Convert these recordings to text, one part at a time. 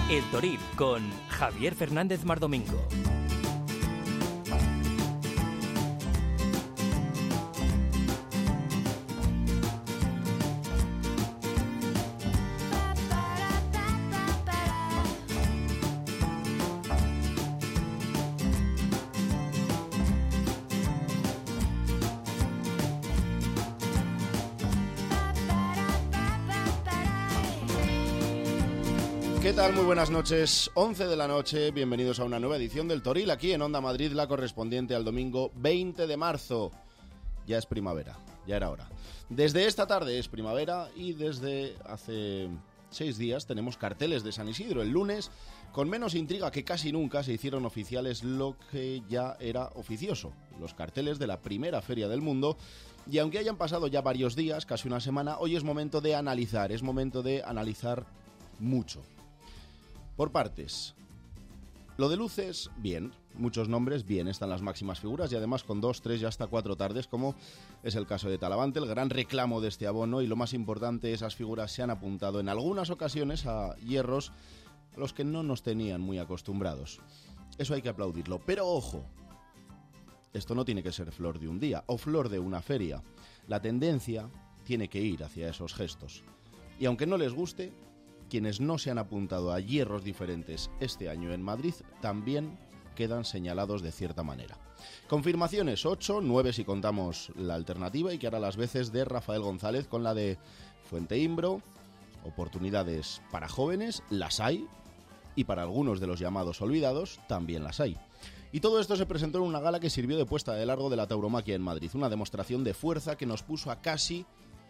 El Toril con Javier Fernández Mardomingo. ¿Qué tal? Muy buenas noches, 11 de la noche, bienvenidos a una nueva edición del Toril, aquí en Onda Madrid, la correspondiente al domingo 20 de marzo. Ya es primavera, ya era hora. Desde esta tarde es primavera y desde hace 6 días tenemos carteles de San Isidro. El lunes, con menos intriga que casi nunca, se hicieron oficiales lo que ya era oficioso, los carteles de la primera feria del mundo. Y aunque hayan pasado ya varios días, casi una semana, hoy es momento de analizar, mucho. Por partes. Lo de luces, bien. Muchos nombres, bien. Están las máximas figuras y además con 2, 3 y hasta 4 tardes, como es el caso de Talavante, el gran reclamo de este abono. Y lo más importante, esas figuras se han apuntado en algunas ocasiones a hierros a los que no nos tenían muy acostumbrados. Eso hay que aplaudirlo. Pero ojo, esto no tiene que ser flor de un día o flor de una feria. La tendencia tiene que ir hacia esos gestos. Y aunque no les guste, quienes no se han apuntado a hierros diferentes este año en Madrid también quedan señalados de cierta manera. Confirmaciones 8, 9 si contamos la alternativa y que hará las veces de Rafael González con la de Fuente Imbro. Oportunidades para jóvenes, las hay, y para algunos de los llamados olvidados también las hay. Y todo esto se presentó en una gala que sirvió de puesta de largo de la tauromaquia en Madrid, una demostración de fuerza que nos puso a casi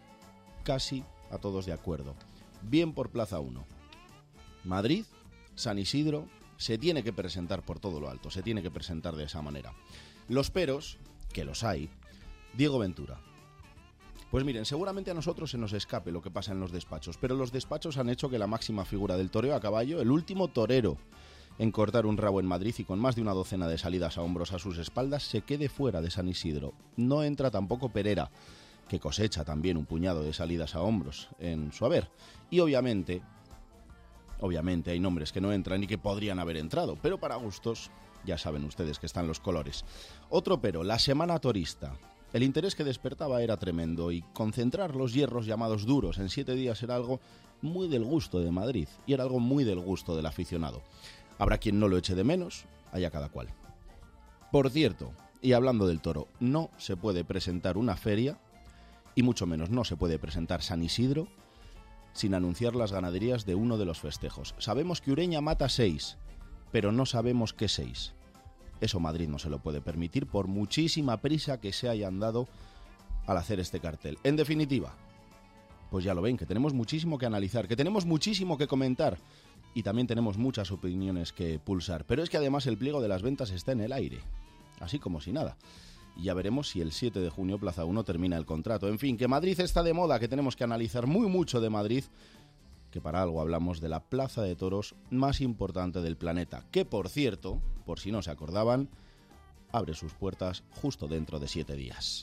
a todos de acuerdo. Bien por Plaza 1. Madrid, San Isidro, se tiene que presentar por todo lo alto, se tiene que presentar de esa manera. Los peros, que los hay, Diego Ventura. Pues miren, seguramente a nosotros se nos escape lo que pasa en los despachos, pero los despachos han hecho que la máxima figura del toreo a caballo, el último torero en cortar un rabo en Madrid y con más de una docena de salidas a hombros a sus espaldas, se quede fuera de San Isidro. No entra tampoco Perera, que cosecha también un puñado de salidas a hombros en su haber. Y obviamente hay nombres que no entran y que podrían haber entrado, pero para gustos ya saben ustedes que están los colores. Otro pero, la semana torista. El interés que despertaba era tremendo y concentrar los hierros llamados duros en 7 días era algo muy del gusto de Madrid y era algo muy del gusto del aficionado. Habrá quien no lo eche de menos, allá cada cual. Por cierto, y hablando del toro, no se puede presentar una feria y mucho menos no se puede presentar San Isidro sin anunciar las ganaderías de uno de los festejos. Sabemos que Ureña mata 6, pero no sabemos qué 6. Eso Madrid no se lo puede permitir por muchísima prisa que se hayan dado al hacer este cartel. En definitiva, pues ya lo ven, que tenemos muchísimo que analizar, que tenemos muchísimo que comentar y también tenemos muchas opiniones que pulsar. Pero es que además el pliego de las ventas está en el aire, así como si nada. Y ya veremos si el 7 de junio Plaza 1 termina el contrato. En fin, que Madrid está de moda, que tenemos que analizar mucho de Madrid, que para algo hablamos de la plaza de toros más importante del planeta, que por cierto, por si no se acordaban, abre sus puertas justo dentro de 7 días.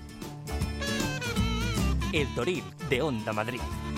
El Toril de Onda Madrid.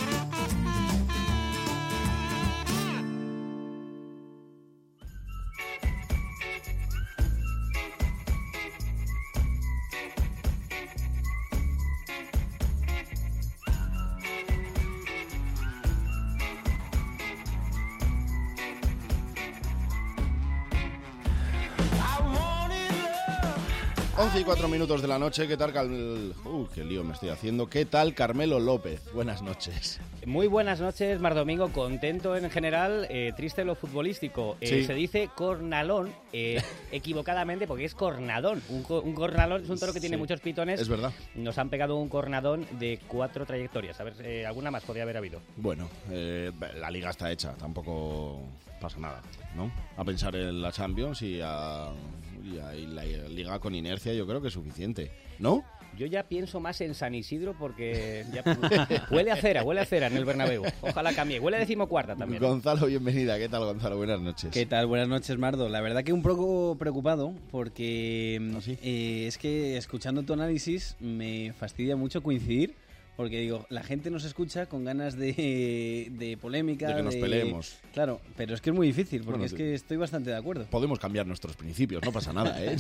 Y 4 minutos de la noche. ¿Qué tal, qué lío me estoy haciendo? ¿Qué tal, Carmelo López? Buenas noches. Muy buenas noches, Mardomingo. Contento en general, triste lo futbolístico. Sí. Se dice cornalón, equivocadamente, porque es cornadón. Un cornalón es un toro que tiene muchos pitones. Es verdad. Nos han pegado un cornadón de 4 trayectorias. A ver, alguna más podría haber habido. Bueno, la liga está hecha, tampoco pasa nada, ¿no? A pensar en la Champions y la liga con inercia yo creo que es suficiente, ¿no? Yo ya pienso más en San Isidro porque ya huele a cera en el Bernabéu. Ojalá cambie. Huele a 14ª también. Gonzalo, bienvenida. ¿Qué tal, Gonzalo? Buenas noches. ¿Qué tal? Buenas noches, Mardo. La verdad que un poco preocupado porque ¿Ah, sí? es que escuchando tu análisis me fastidia mucho coincidir Porque digo, la gente nos escucha con ganas de polémica. De que nos peleemos. Claro, pero es que es muy difícil, porque Bueno, es que estoy bastante de acuerdo. Podemos cambiar nuestros principios, no pasa nada, ¿eh?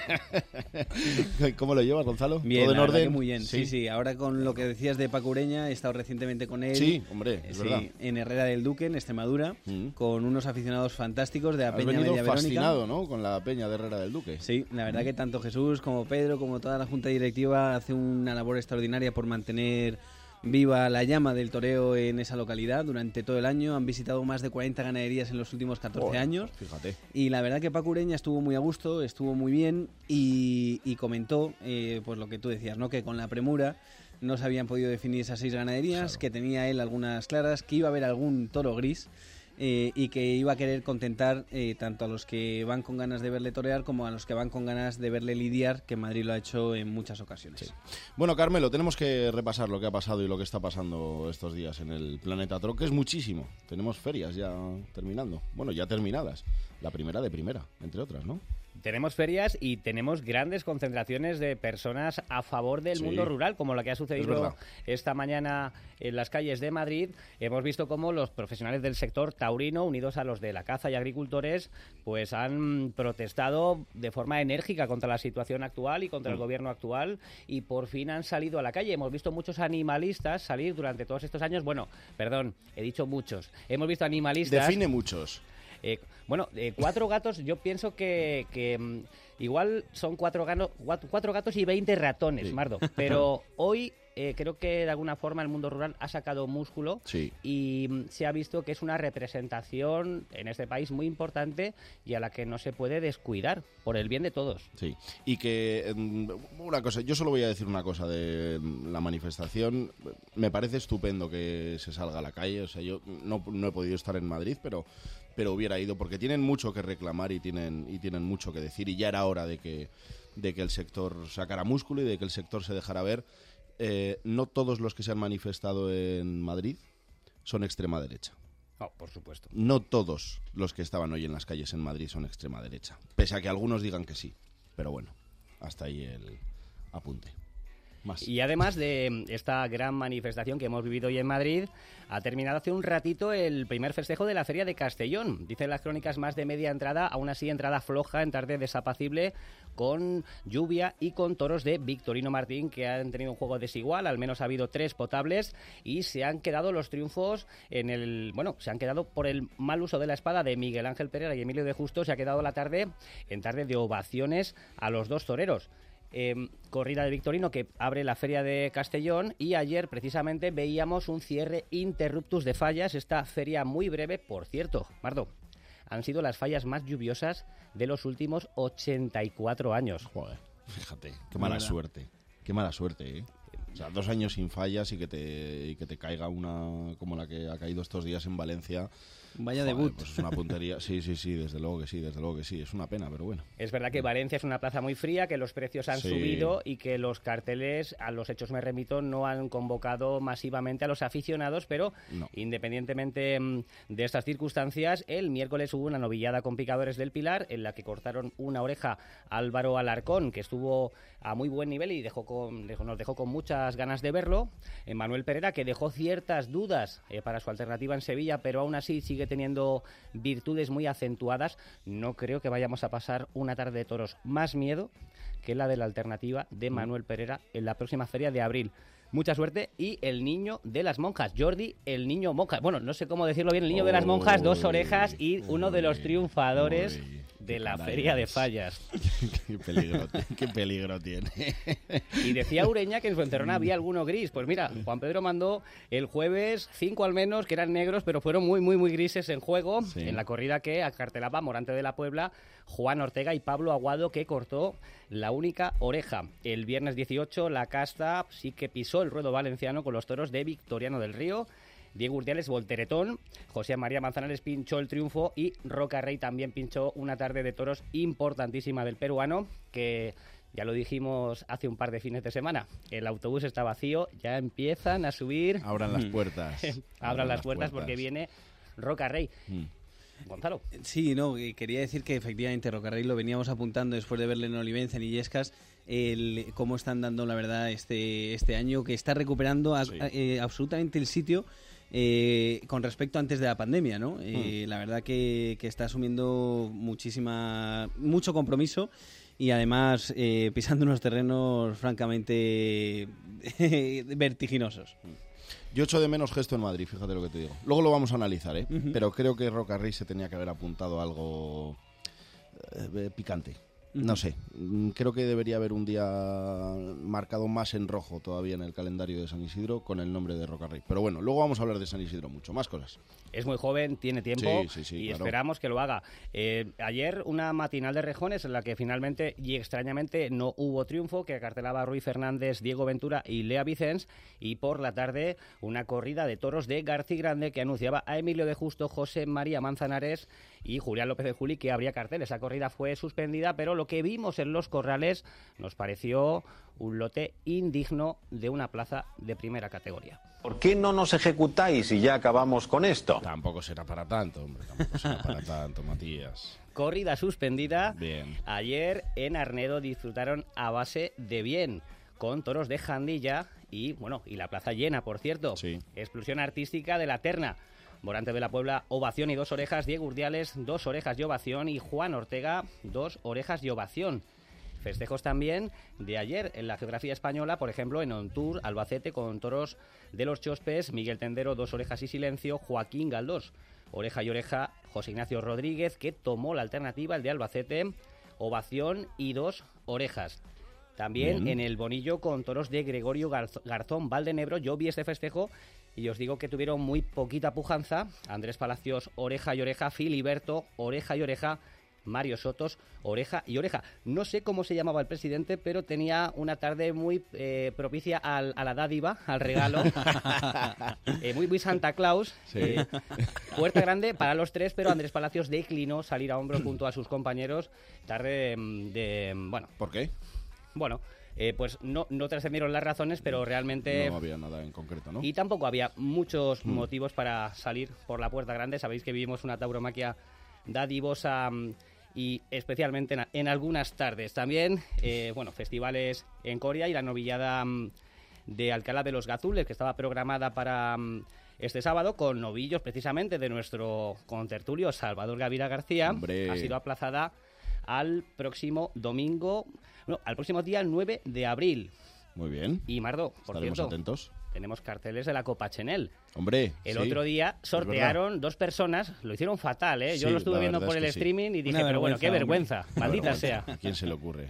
¿Cómo lo llevas, Gonzalo? Bien, ¿Todo en la verdad orden? que muy bien. Sí. Ahora con lo que decías de Paco Ureña, he estado recientemente con él. Sí, hombre, es verdad. En Herrera del Duque, en Extremadura, con unos aficionados fantásticos de la Has Peña venido Media Verónica. fascinado, ¿no? Con la Peña de Herrera del Duque. Sí, la verdad que tanto Jesús como Pedro, como toda la junta directiva, hace una labor extraordinaria por mantener viva la llama del toreo en esa localidad durante todo el año. Han visitado más de 40 ganaderías en los últimos 14 años. Fíjate. Y la verdad que Paco Ureña estuvo muy a gusto, estuvo muy bien y comentó pues lo que tú decías, ¿no? Que con la premura no se habían podido definir esas 6 ganaderías, Claro. que tenía él algunas claras, que iba a haber algún toro gris. Y que iba a querer contentar tanto a los que van con ganas de verle torear como a los que van con ganas de verle lidiar, que Madrid lo ha hecho en muchas ocasiones. Sí. Bueno, Carmelo, tenemos que repasar lo que ha pasado y lo que está pasando estos días en el Planeta Toro, que es muchísimo. Tenemos ferias ya terminando. Bueno, ya terminadas. La primera de primera, entre otras, ¿no? Tenemos ferias y tenemos grandes concentraciones de personas a favor del mundo rural, como la que ha sucedido esta mañana en las calles de Madrid. Hemos visto cómo los profesionales del sector taurino, unidos a los de la caza y agricultores, pues han protestado de forma enérgica contra la situación actual y contra el gobierno actual, y por fin han salido a la calle. Hemos visto muchos animalistas salir durante todos estos años. Bueno, perdón, he dicho muchos. Hemos visto animalistas... Define muchos. 4 gatos, yo pienso que igual son 4 gatos y 20 ratones, Sí. Mardo. Pero hoy creo que de alguna forma el mundo rural ha sacado músculo y se ha visto que es una representación en este país muy importante y a la que no se puede descuidar por el bien de todos. Sí, y que una cosa, yo solo voy a decir una cosa de la manifestación. Me parece estupendo que se salga a la calle. O sea, yo no he podido estar en Madrid, pero hubiera ido, porque tienen mucho que reclamar y tienen mucho que decir, y ya era hora de que el sector sacara músculo y de que el sector se dejara ver. No todos los que se han manifestado en Madrid son extrema derecha. Oh, por supuesto. No todos los que estaban hoy en las calles en Madrid son extrema derecha, pese a que algunos digan que sí. Pero bueno, hasta ahí el apunte. Más. Y además de esta gran manifestación que hemos vivido hoy en Madrid, ha terminado hace un ratito el primer festejo de la Feria de Castellón. Dicen las crónicas más de media entrada, aún así entrada floja, en tarde desapacible, con lluvia y con toros de Victorino Martín, que han tenido un juego desigual. Al menos ha habido 3 potables y se han quedado los triunfos se han quedado por el mal uso de la espada de Miguel Ángel Pereira y Emilio de Justo. Se ha quedado la tarde en tarde de ovaciones a los 2 toreros. Corrida de Victorino que abre la Feria de Castellón, y ayer precisamente veíamos un cierre interruptus de fallas. Esta feria muy breve, por cierto, Mardo, han sido las fallas más lluviosas de los últimos 84 años. Joder, fíjate, qué mala suerte, ¿eh? O sea, 2 años sin fallas y que te caiga una como la que ha caído estos días en Valencia. Vaya Joder, debut. Pues es una puntería. Sí, desde luego que sí. Es una pena, pero bueno. Es verdad que Valencia es una plaza muy fría, que los precios han subido y que los carteles, a los hechos me remito, no han convocado masivamente a los aficionados, pero independientemente de estas circunstancias, el miércoles hubo una novillada con picadores del Pilar en la que cortaron una oreja a Álvaro Alarcón, que estuvo a muy buen nivel y nos dejó con muchas ganas de verlo. Manuel Pereira, que dejó ciertas dudas para su alternativa en Sevilla, pero aún así sigue teniendo virtudes muy acentuadas. No creo que vayamos a pasar una tarde de toros más miedo que la de la alternativa de Manuel Pereira en la próxima feria de abril. Mucha suerte. Y el niño de las monjas, Jordi, el niño monjas. Bueno, no sé cómo decirlo bien, el niño de las monjas, 2 orejas y uno de los triunfadores de la Feria de Fallas. Qué peligro tiene. Y decía Ureña que en su encerrona había alguno gris. Pues mira, Juan Pedro mandó el jueves 5 al menos, que eran negros, pero fueron muy, muy, muy grises en juego, en la corrida que acartelaba Morante de la Puebla, Juan Ortega y Pablo Aguado, que cortó la única oreja. El viernes 18, la casta sí que pisó el ruedo valenciano con los toros de Victoriano del Río. Diego Urdiales volteretón, José María Manzanares pinchó el triunfo y Roca Rey también pinchó una tarde de toros importantísima del peruano, que ya lo dijimos hace un par de fines de semana. El autobús está vacío, ya empiezan a subir. Abran las puertas. Abran las puertas porque viene Roca Rey. Gonzalo. Sí, no, quería decir que efectivamente Rocarrey lo veníamos apuntando después de verle en Olivenza, en Illescas, cómo están dando la verdad este año, que está recuperando absolutamente el sitio con respecto a antes de la pandemia, ¿no? La verdad que está asumiendo mucho compromiso y además pisando unos terrenos francamente vertiginosos. Yo echo de menos gesto en Madrid, fíjate lo que te digo. Luego lo vamos a analizar, pero creo que Rocarrey se tenía que haber apuntado algo picante. No sé, creo que debería haber un día marcado más en rojo todavía en el calendario de San Isidro con el nombre de Rocarrey. Pero bueno, luego vamos a hablar de San Isidro mucho, más cosas. Es muy joven, tiene tiempo y claro, esperamos que lo haga. Ayer una matinal de rejones en la que finalmente y extrañamente no hubo triunfo, que acartelaba a Rui Fernández, Diego Ventura y Lea Vicens, y por la tarde una corrida de toros de Garcigrande que anunciaba a Emilio de Justo, José María Manzanares y Julián López de Juli que habría cartel. Esa corrida fue suspendida, pero lo que vimos en los corrales nos pareció un lote indigno de una plaza de primera categoría. ¿Por qué no nos ejecutáis y ya acabamos con esto? Tampoco será para tanto, hombre, tampoco será para tanto, Matías. Corrida suspendida. Bien. Ayer en Arnedo disfrutaron a base de bien, con toros de Jandilla y la plaza llena, por cierto. Sí. Explosión artística de la terna. Morante de la Puebla, ovación y 2 orejas. Diego Urdiales, 2 orejas y ovación. Y Juan Ortega, 2 orejas y ovación. Festejos también de ayer en la geografía española, por ejemplo, en Ontur, Albacete, con toros de los Chospes, Miguel Tendero, 2 orejas y silencio, Joaquín Galdós, oreja y oreja, José Ignacio Rodríguez, que tomó la alternativa, el de Albacete, ovación y 2 orejas. También en el Bonillo, con toros de Gregorio Garzón Valdenebro, yo vi este festejo y os digo que tuvieron muy poquita pujanza. Andrés Palacios, oreja y oreja, Filiberto, oreja y oreja, Mario Sotos, oreja y oreja. No sé cómo se llamaba el presidente, pero tenía una tarde muy propicia a la dádiva, al regalo. Muy Santa Claus. Sí. Puerta grande para los 3, pero Andrés Palacios declinó salir a hombros junto a sus compañeros. Tarde ¿Por qué? Bueno, pues no trascendieron las razones, pero realmente no había nada en concreto, ¿no? Y tampoco había muchos motivos para salir por la puerta grande. Sabéis que vivimos una tauromaquia dadivosa y especialmente en algunas tardes. También, festivales en Coria y la novillada de Alcalá de los Gazules, que estaba programada para este sábado, con novillos precisamente de nuestro contertulio Salvador Gavira García. ¡Hombre! Ha sido aplazada al próximo al próximo día 9 de abril. Muy bien. Y Mardo, por Estaremos cierto, atentos. Tenemos carteles de la Copa Chenel. Hombre, el otro día sortearon 2 personas, lo hicieron fatal, ¿eh? Yo lo estuve viendo por el streaming y dije, pero bueno, qué vergüenza, maldita sea. ¿A quién se le ocurre?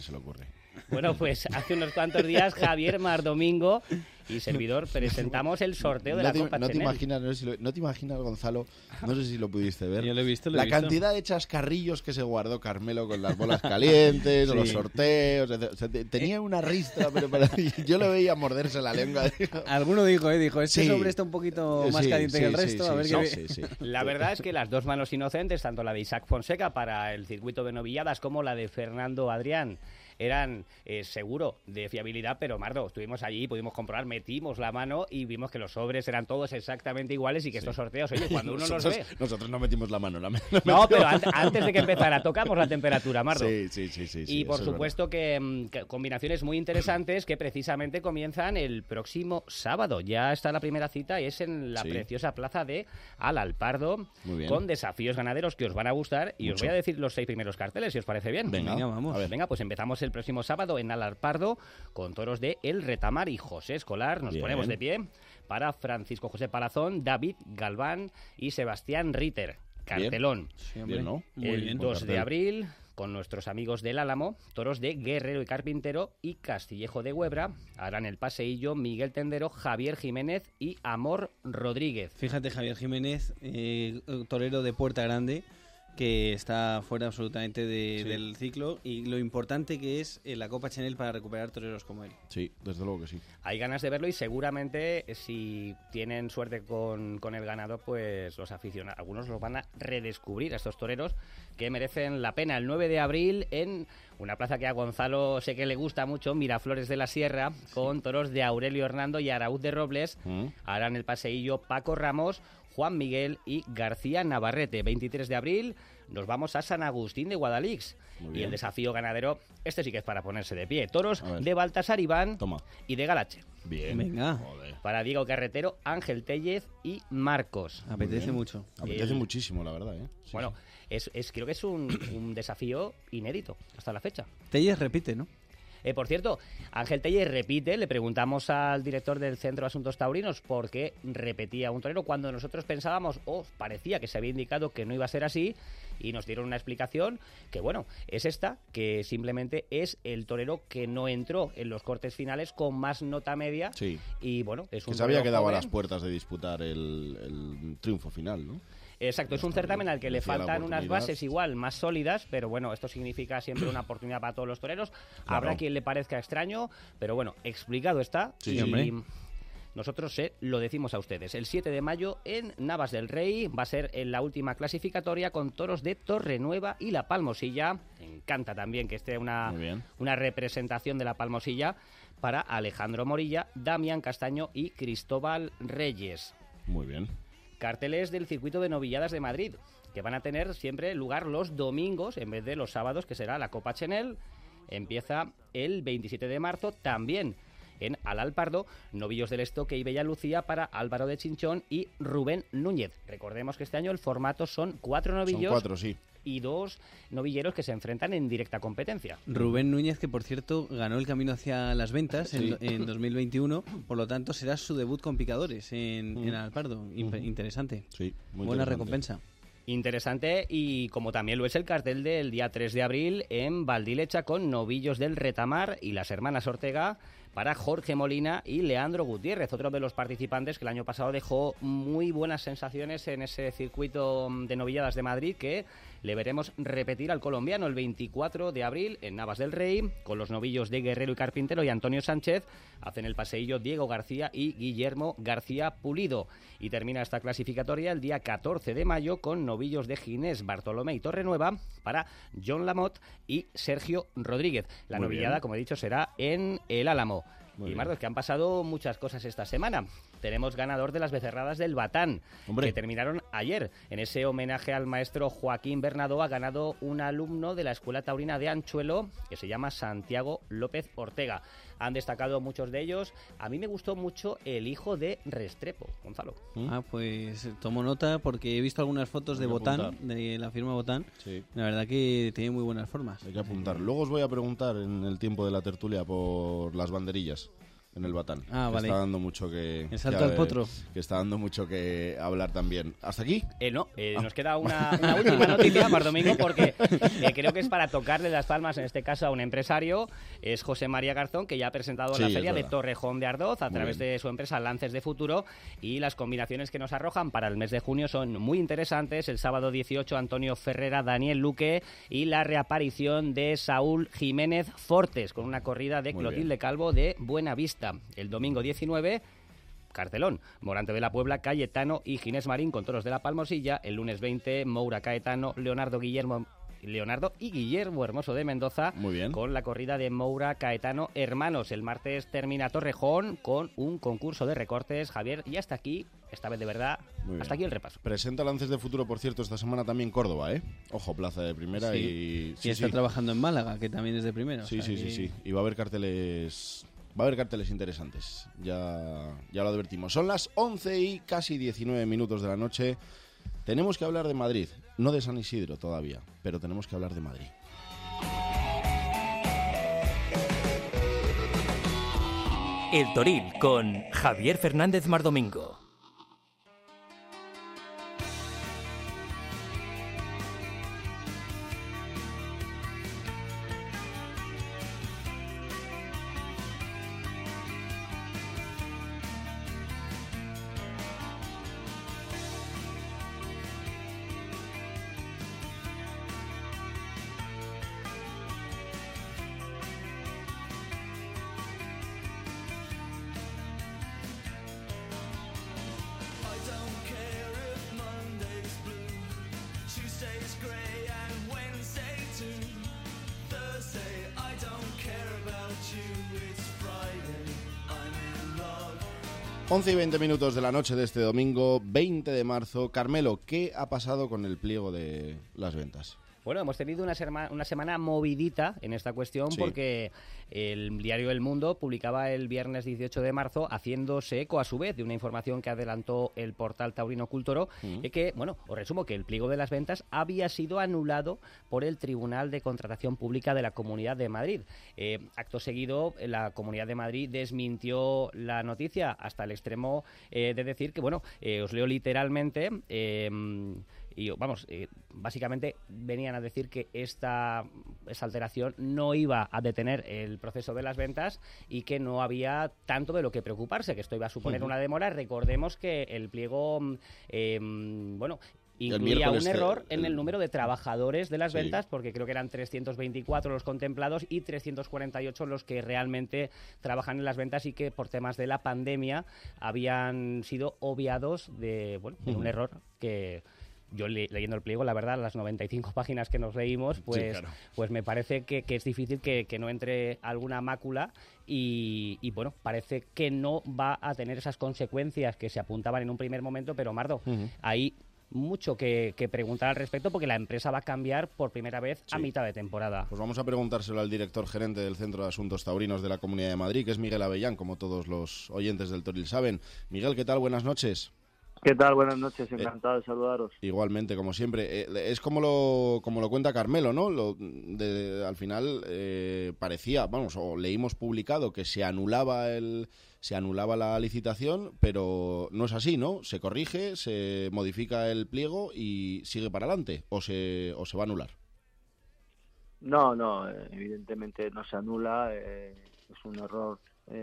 Bueno, pues hace unos cuantos días Javier Mardomingo y servidor presentamos el sorteo de la Copa Chenel. No te imaginas, Gonzalo, no sé si lo pudiste ver. Yo lo he visto, la cantidad de chascarrillos que se guardó Carmelo con las bolas calientes, o los sorteos. O sea, tenía una ristra, pero yo lo veía morderse la lengua. Alguno dijo, este sobre está un poquito más caliente que el resto. A ver qué. La verdad es que las 2 manos inocentes, tanto la de Isaac Fonseca para el circuito de novilladas como la de Fernando Adrián, eran seguro de fiabilidad, pero Mardo, estuvimos allí, pudimos comprobar, metimos la mano y vimos que los sobres eran todos exactamente iguales y que estos sorteos, oye, cuando uno los ve... Nosotros no metimos la mano. No, pero antes de que empezara, tocamos la temperatura, Mardo. Sí. Y por supuesto que combinaciones muy interesantes que precisamente comienzan el próximo sábado. Ya está la primera cita y es en la preciosa plaza de Alalpardo, con desafíos ganaderos que os van a gustar y os voy a decir los 6 primeros carteles, si os parece bien. Venga, vamos. A ver, pues empezamos el próximo sábado en Alalpardo con toros de El Retamar y José Escolar. Nos ponemos de pie para Francisco José Palazón, David Galván y Sebastián Ritter. Cartelón. Bien, ¿no? El 2 de abril con nuestros amigos del Álamo, toros de Guerrero y Carpintero y Castillejo de Huebra. Harán el paseillo Miguel Tendero, Javier Jiménez y Amor Rodríguez. Fíjate, Javier Jiménez, torero de Puerta Grande, que está fuera absolutamente del ciclo, y lo importante que es la Copa Chenel para recuperar toreros como él. Sí, desde luego que sí. Hay ganas de verlo y seguramente si tienen suerte con el ganado, pues los aficionados, algunos los van a redescubrir a estos toreros que merecen la pena. El 9 de abril en una plaza que a Gonzalo sé que le gusta mucho, Miraflores de la Sierra, con toros de Aurelio Hernando y Araúz de Robles. Harán el paseillo Paco Ramos, Juan Miguel y García Navarrete. 23 de abril nos vamos a San Agustín de Guadalix. Y el desafío ganadero, este sí que es para ponerse de pie. Toros de Baltasar Iván y de Galache. Bien. Venga. Joder. Para Diego Carretero, Ángel Tellez y Marcos. Apetece mucho. Apetece muchísimo, la verdad, ¿eh? Sí, Bueno, creo que es un desafío inédito hasta la fecha. Tellez repite, ¿no? Por cierto, Ángel Tellez repite. Le preguntamos al director del Centro de Asuntos Taurinos por qué repetía un torero cuando nosotros pensábamos, parecía que se había indicado que no iba a ser así, y nos dieron una explicación que, bueno, es esta, que simplemente es el torero que no entró en los cortes finales con más nota media. Sí. Y bueno, es un que se había quedado joven. a las puertas de disputar el triunfo final, ¿no? Exacto, es un certamen al que le Decía la faltan unas oportunidad. bases igual más sólidas, pero bueno, esto significa siempre una oportunidad para todos los toreros. Claro. Habrá quien le parezca extraño, pero bueno, explicado está. Sí, y sí. hombre. nosotros lo decimos a ustedes. El 7 de mayo en Navas del Rey va a ser en la última clasificatoria con toros de Torrenueva y La Palmosilla. Me encanta también que esté una representación de La Palmosilla para Alejandro Morilla, Damián Castaño y Cristóbal Reyes. Muy bien. Carteles del circuito de novilladas de Madrid, que van a tener siempre lugar los domingos en vez de los sábados, que será la Copa Chenel. Empieza el 27 de marzo también en Alalpardo, novillos del Estoque y Bella Lucía para Álvaro de Chinchón y Rubén Núñez. Recordemos que este año el formato son 4 novillos. Son 4, sí. Y 2 novilleros que se enfrentan en directa competencia. Rubén Núñez, que por cierto ganó el camino hacia las ventas en 2021, por lo tanto será su debut con picadores en Alpardo. Interesante. Sí, muy buena interesante. recompensa. Interesante, y como también lo es el cartel del día 3 de abril en Valdilecha con novillos del Retamar y las hermanas Ortega para Jorge Molina y Leandro Gutiérrez, otro de los participantes que el año pasado dejó muy buenas sensaciones en ese circuito de novilladas de Madrid, que le veremos repetir al colombiano el 24 de abril en Navas del Rey, con los novillos de Guerrero y Carpintero y Antonio Sánchez. Hacen el paseillo Diego García y Guillermo García Pulido. Y termina esta clasificatoria el día 14 de mayo con novillos de Ginés, Bartolomé y Torrenueva para John Lamotte y Sergio Rodríguez. La Muy novillada, bien. como he dicho, será en El Álamo. Muy Y bien. Marcos, que han pasado muchas cosas esta semana. Tenemos ganador de las becerradas del Batán, Hombre. que terminaron ayer. En ese homenaje al maestro Joaquín Bernardo ha ganado un alumno de la Escuela Taurina de Anchuelo, que se llama Santiago López Ortega. Han destacado muchos de ellos. A mí me gustó mucho el hijo de Restrepo, Gonzalo. Pues tomo nota porque he visto algunas fotos de Hay que Botán, apuntar. de la firma Botán. Sí. La verdad que tiene muy buenas formas. Hay que apuntar. Luego os voy a preguntar en el tiempo de la tertulia por las banderillas en el Batán. Ah, que vale. Está dando mucho que... El salto al potro. Que está dando mucho que hablar también. ¿Hasta aquí? Nos queda una última noticia, Mar Domingo, porque creo que es para tocarle las palmas, en este caso a un empresario. Es José María Garzón, que ya ha presentado Sí, la es feria de verdad. Torrejón de Ardoz a Muy través bien. de su empresa Lances de Futuro, y las combinaciones que nos arrojan para el mes de junio son muy interesantes. El sábado 18, Antonio Ferrera, Daniel Luque y la reaparición de Saúl Jiménez Fortes con una corrida de Muy Clotilde bien. Calvo de Buena Vista. El domingo 19, cartelón, Morante de la Puebla, Cayetano y Ginés Marín con toros de la Palmosilla. El lunes 20, Moura Caetano, Leonardo y Guillermo Hermoso de Mendoza. Muy bien. Con la corrida de Moura Caetano Hermanos. El martes termina Torrejón con un concurso de recortes, Javier, y hasta aquí, esta vez de verdad, Muy bien. hasta aquí el repaso. Presenta Lances de Futuro, por cierto, esta semana también Córdoba, ¿eh? Ojo, plaza de primera Sí. y... Y está trabajando en Málaga, que también es de primera. o Sí, sea sí, que- sí. Y va a haber carteles... Va a haber carteles interesantes, ya lo advertimos. Son las 11 y casi 19 minutos de la noche. Tenemos que hablar de Madrid, no de San Isidro todavía, pero tenemos que hablar de Madrid. El Toril con Javier Fernández Mardomingo. 11:20 de la noche de este domingo 20 de marzo. Carmelo, ¿qué ha pasado con el pliego de las ventas? Bueno, hemos tenido una semana movidita en esta cuestión, sí, porque el diario El Mundo publicaba el viernes 18 de marzo, haciéndose eco a su vez de una información que adelantó el portal taurino Cultoro, que, bueno, os resumo que el pliego de las ventas había sido anulado por el Tribunal de Contratación Pública de la Comunidad de Madrid. Acto seguido, la Comunidad de Madrid desmintió la noticia hasta el extremo de decir que, bueno, os leo literalmente... Y vamos, básicamente venían a decir que esa alteración no iba a detener el proceso de las ventas y que no había tanto de lo que preocuparse, que esto iba a suponer una demora. Recordemos que el pliego, bueno, incluía un error en el número de trabajadores de las ventas, porque creo que eran 324 los contemplados y 348 los que realmente trabajan en las ventas y que por temas de la pandemia habían sido obviados de, bueno, de un error que... Yo leyendo el pliego, la verdad, las 95 páginas que nos leímos, pues, sí, claro, pues me parece que es difícil que no entre alguna mácula y bueno, parece que no va a tener esas consecuencias que se apuntaban en un primer momento, pero Mardo, hay mucho que preguntar al respecto porque la empresa va a cambiar por primera vez a mitad de temporada. Pues vamos a preguntárselo al director gerente del Centro de Asuntos Taurinos de la Comunidad de Madrid, que es Miguel Avellán, como todos los oyentes del Toril saben. Miguel, ¿qué tal? Buenas noches. ¿Qué tal? Buenas noches, encantado de saludaros. Igualmente, como siempre. Es como lo cuenta Carmelo, ¿no? Al final parecía, vamos, o leímos publicado que se anulaba la licitación, pero no es así, ¿no? Se corrige, se modifica el pliego y sigue para adelante, o se va a anular. No, evidentemente no se anula, es un error...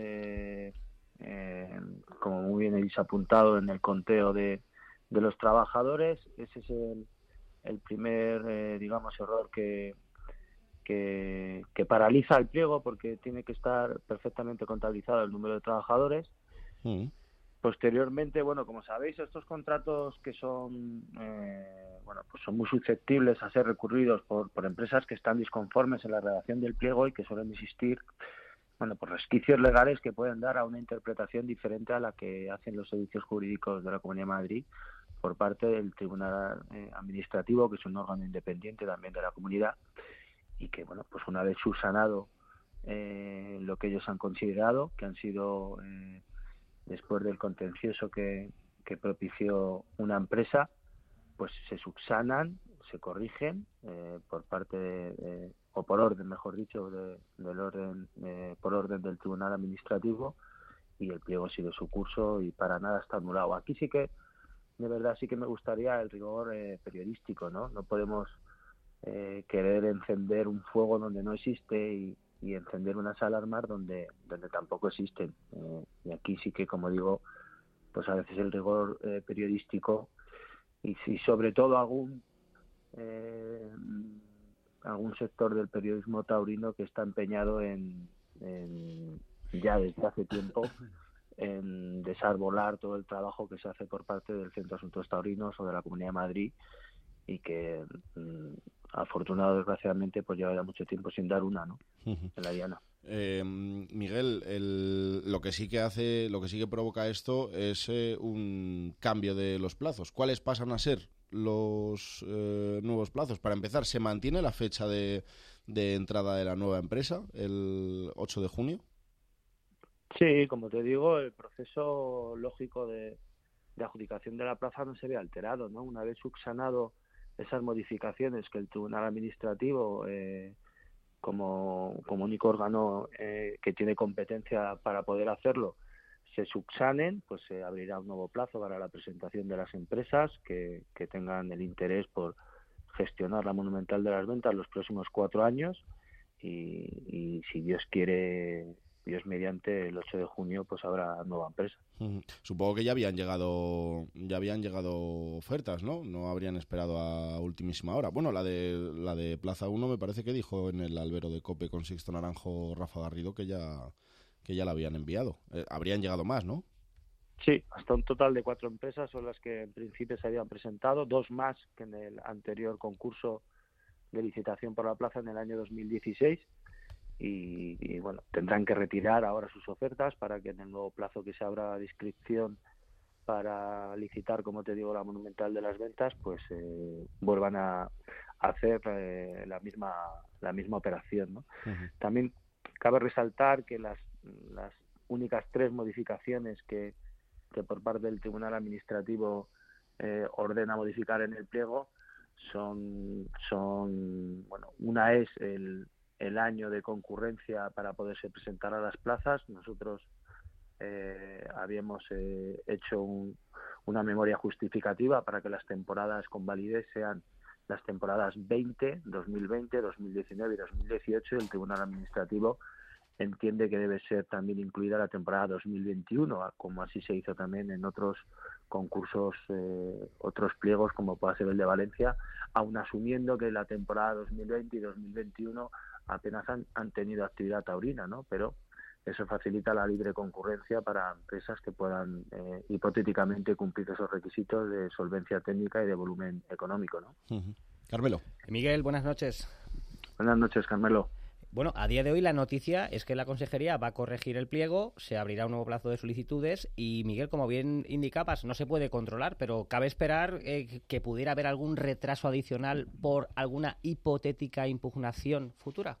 como muy bien habéis apuntado, en el conteo de los trabajadores. Ese es el primer, digamos, error que paraliza el pliego, porque tiene que estar perfectamente contabilizado el número de trabajadores. Posteriormente, bueno, como sabéis, estos contratos que son pues son muy susceptibles a ser recurridos por empresas que están disconformes en la redacción del pliego y que suelen existir por resquicios legales que pueden dar a una interpretación diferente a la que hacen los servicios jurídicos de la Comunidad de Madrid por parte del Tribunal Administrativo, que es un órgano independiente también de la comunidad, y que, bueno, pues una vez subsanado lo que ellos han considerado, que han sido, después del contencioso que propició una empresa, pues se subsanan, se corrigen por parte o por orden, mejor dicho, por orden del Tribunal Administrativo, y el pliego sigue su curso y para nada está anulado. Aquí sí que, de verdad, sí que me gustaría el rigor periodístico, ¿no? No podemos querer encender un fuego donde no existe y encender unas alarmas donde tampoco existen. Y aquí sí que, como digo, pues a veces el rigor periodístico y sobre todo algún sector del periodismo taurino que está empeñado en ya desde hace tiempo en desarbolar todo el trabajo que se hace por parte del Centro de Asuntos Taurinos o de la Comunidad de Madrid, y que afortunadamente, desgraciadamente, pues lleva ya mucho tiempo sin dar una, ¿no? En la diana. Miguel, lo que sí que provoca esto es un cambio de los plazos. ¿Cuáles pasan a ser los nuevos plazos? Para empezar, ¿se mantiene la fecha de entrada de la nueva empresa, el 8 de junio? Sí, como te digo, el proceso lógico de adjudicación de la plaza no se ve alterado, ¿no? Una vez subsanado esas modificaciones que el Tribunal Administrativo, como único órgano que tiene competencia para poder hacerlo, se subsanen, pues se abrirá un nuevo plazo para la presentación de las empresas que tengan el interés por gestionar la Monumental de las Ventas los próximos 4 años, y si Dios quiere, Dios mediante, el 8 de junio pues habrá nueva empresa. Supongo que ya habían llegado ofertas, ¿no? No habrían esperado a ultimísima hora. Bueno, la de Plaza 1 me parece que dijo en el albero de COPE con Sixto Naranjo Rafa Garrido que ya la habían enviado. Habrían llegado más, ¿no? Sí, hasta un total de 4 empresas son las que en principio se habían presentado, 2 más que en el anterior concurso de licitación por la plaza en el año 2016. y bueno, tendrán que retirar ahora sus ofertas para que en el nuevo plazo que se abra de inscripción para licitar, como te digo, la Monumental de las Ventas, pues vuelvan a hacer la misma operación, ¿no? También cabe resaltar que las únicas 3 modificaciones que por parte del Tribunal Administrativo ordena modificar en el pliego son bueno, una es el año de concurrencia para poderse presentar a las plazas. Nosotros habíamos hecho una memoria justificativa para que las temporadas con validez sean las temporadas 2020, 2019 y 2018, y el Tribunal Administrativo entiende que debe ser también incluida la temporada 2021, como así se hizo también en otros concursos, otros pliegos, como pueda ser el de Valencia, aun asumiendo que la temporada 2020 y 2021 apenas han tenido actividad taurina, ¿no? Pero eso facilita la libre concurrencia para empresas que puedan hipotéticamente cumplir esos requisitos de solvencia técnica y de volumen económico, ¿no? Carmelo. Miguel, buenas noches. Buenas noches, Carmelo. Bueno, a día de hoy la noticia es que la Consejería va a corregir el pliego, se abrirá un nuevo plazo de solicitudes y, Miguel, como bien indicabas, no se puede controlar, pero cabe esperar que pudiera haber algún retraso adicional por alguna hipotética impugnación futura.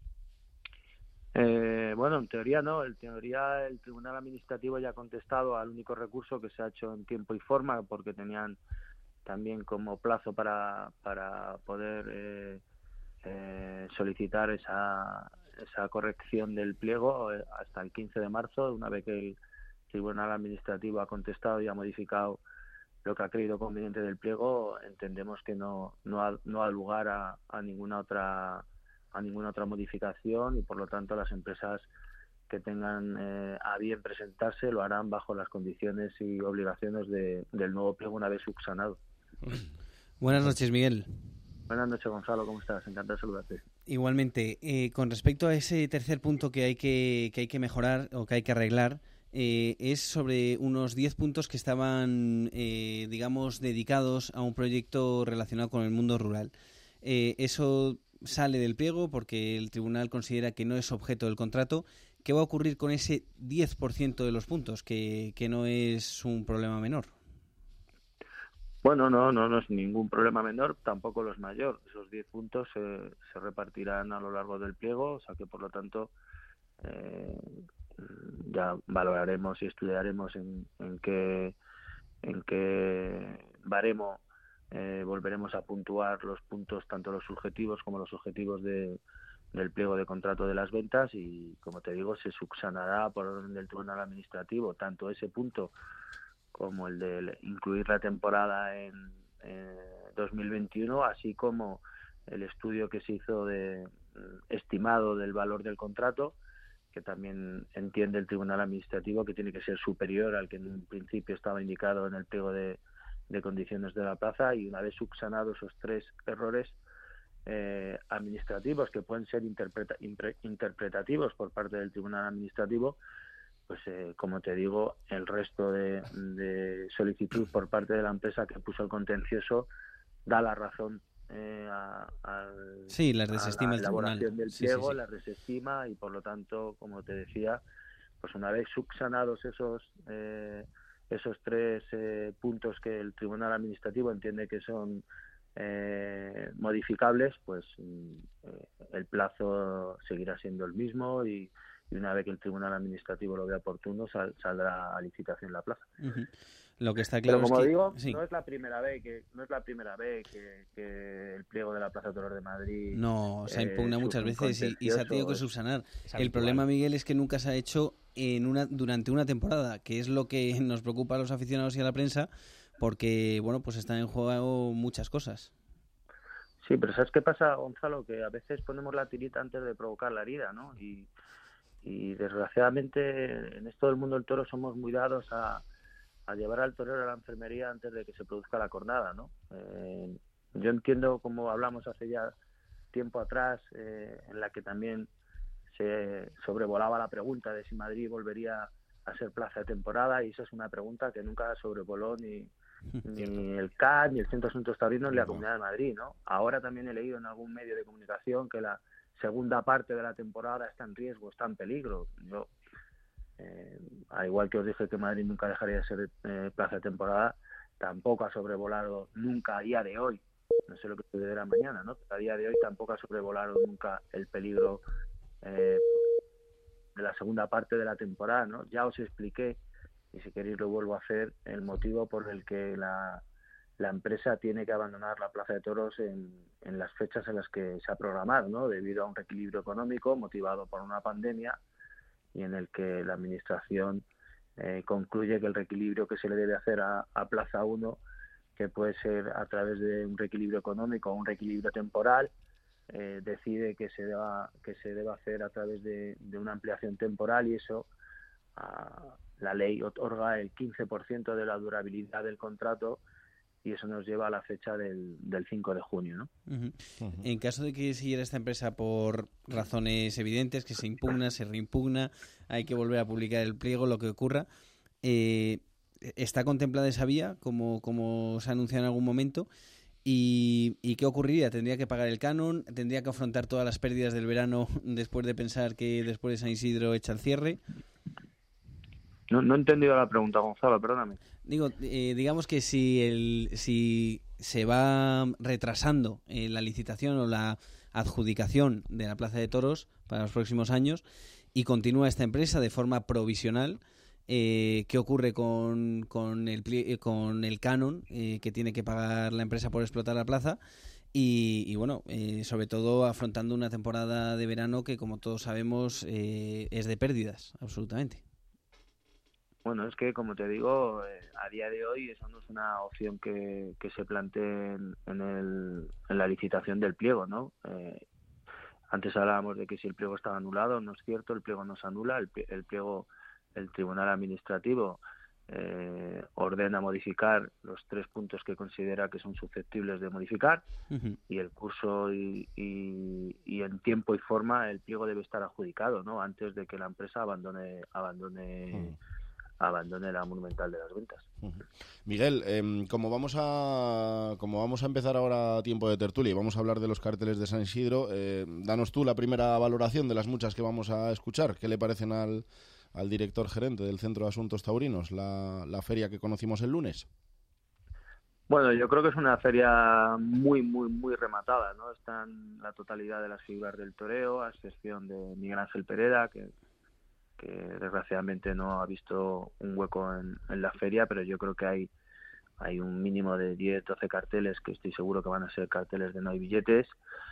Bueno, en teoría no. En teoría el Tribunal Administrativo ya ha contestado al único recurso que se ha hecho en tiempo y forma, porque tenían también como plazo para poder solicitar esa corrección del pliego hasta el 15 de marzo, una vez que el Tribunal Administrativo ha contestado y ha modificado lo que ha creído conveniente del pliego. Entendemos que no ha lugar a ninguna otra modificación, y por lo tanto las empresas que tengan a bien presentarse lo harán bajo las condiciones y obligaciones del nuevo pliego una vez subsanado. Buenas noches, Miguel. Buenas noches, Gonzalo, ¿cómo estás? Encantado de saludarte. Igualmente, con respecto a ese tercer punto que hay que mejorar o que hay que arreglar, es sobre unos 10 puntos que estaban, digamos, dedicados a un proyecto relacionado con el mundo rural. Eso sale del pliego porque el tribunal considera que no es objeto del contrato. ¿Qué va a ocurrir con ese 10% de los puntos, que no es un problema menor? Bueno, no es ningún problema menor, tampoco lo es mayor. Esos 10 puntos se repartirán a lo largo del pliego, o sea que por lo tanto ya valoraremos y estudiaremos en qué baremo volveremos a puntuar los puntos, tanto los subjetivos como los objetivos del pliego de contrato de las ventas, y como te digo, se subsanará por orden del Tribunal Administrativo tanto ese punto como el de incluir la temporada en 2021, así como el estudio que se hizo de estimado del valor del contrato, que también entiende el Tribunal Administrativo que tiene que ser superior al que en un principio estaba indicado en el pliego de condiciones de la plaza. Y una vez subsanados esos 3 errores administrativos, que pueden ser interpretativos por parte del Tribunal Administrativo, pues como te digo, el resto de solicitud por parte de la empresa que puso el contencioso da la razón sí, las desestima el elaboración tribunal del pliego, las desestima, y por lo tanto, como te decía, pues una vez subsanados esos 3 puntos que el Tribunal Administrativo entiende que son modificables, pues el plazo seguirá siendo el mismo, y una vez que el Tribunal Administrativo lo vea oportuno saldrá a licitación la plaza. Uh-huh. Lo que está claro, pero como es que, digo, sí, no es la primera vez que el pliego de la Plaza de Toros de Madrid se impugna muchas veces y se ha tenido que subsanar. El problema, Miguel, es que nunca se ha hecho durante una temporada, que es lo que nos preocupa a los aficionados y a la prensa, porque bueno, pues están en juego muchas cosas. Sí, pero ¿sabes qué pasa, Gonzalo? Que a veces ponemos la tirita antes de provocar la herida, ¿no? Y desgraciadamente en esto del mundo del toro somos muy dados a llevar al torero a la enfermería antes de que se produzca la cornada, ¿no? Yo entiendo, como hablamos hace ya tiempo atrás, en la que también se sobrevolaba la pregunta de si Madrid volvería a ser plaza de temporada, y esa es una pregunta que nunca sobrevoló ni el CAT, ni el Centro de Asuntos Taurinos, ni la Comunidad de Madrid, ¿no? Ahora también he leído en algún medio de comunicación que la segunda parte de la temporada está en riesgo, está en peligro. Yo, al igual que os dije que Madrid nunca dejaría de ser plaza de temporada, tampoco ha sobrevolado nunca a día de hoy, no sé lo que sucederá mañana, ¿no? Pero a día de hoy tampoco ha sobrevolado nunca el peligro de la segunda parte de la temporada, ¿no? Ya os expliqué, y si queréis lo vuelvo a hacer, el motivo por el que la empresa tiene que abandonar la Plaza de Toros en las fechas en las que se ha programado, ¿no? Debido a un reequilibrio económico motivado por una pandemia, y en el que la Administración concluye que el reequilibrio que se le debe hacer a Plaza 1, que puede ser a través de un reequilibrio económico o un reequilibrio temporal, decide que se deba hacer a través de una ampliación temporal, y eso la ley otorga el 15% de la durabilidad del contrato, y eso nos lleva a la fecha del 5 de junio, ¿no? Uh-huh. Uh-huh. En caso de que siguiera esta empresa por razones evidentes, que se impugna, se reimpugna, hay que volver a publicar el pliego, lo que ocurra, ¿está contemplada esa vía, como se ha anunciado en algún momento? ¿Y qué ocurriría? ¿Tendría que pagar el canon? ¿Tendría que afrontar todas las pérdidas del verano después de pensar que después de San Isidro echa el cierre? No he entendido la pregunta, Gonzalo, perdóname. Digo, digamos que si se va retrasando la licitación o la adjudicación de la Plaza de Toros para los próximos años y continúa esta empresa de forma provisional, ¿qué ocurre con el canon que tiene que pagar la empresa por explotar la plaza? Y bueno, sobre todo afrontando una temporada de verano que, como todos sabemos, es de pérdidas, absolutamente. Bueno, es que, como te digo, a día de hoy eso no es una opción que se plantee en la licitación del pliego, ¿no? Antes hablábamos de que si el pliego estaba anulado, no es cierto, el pliego no se anula, el pliego, el Tribunal Administrativo ordena modificar los 3 puntos que considera que son susceptibles de modificar, uh-huh. Y el curso y en tiempo y forma el pliego debe estar adjudicado, ¿no? Antes de que la empresa abandone la Monumental de las Ventas. Miguel, como vamos a empezar ahora tiempo de tertulia y vamos a hablar de los carteles de San Isidro, danos tú la primera valoración de las muchas que vamos a escuchar. ¿Qué le parecen al director gerente del Centro de Asuntos Taurinos la feria que conocimos el lunes? Bueno, yo creo que es una feria muy, muy, muy rematada, ¿no? Están la totalidad de las figuras del toreo, a excepción de Miguel Ángel Pereda, que desgraciadamente no ha visto un hueco en la feria, pero yo creo que hay un mínimo de 10-12 carteles que estoy seguro que van a ser carteles de no hay billetes.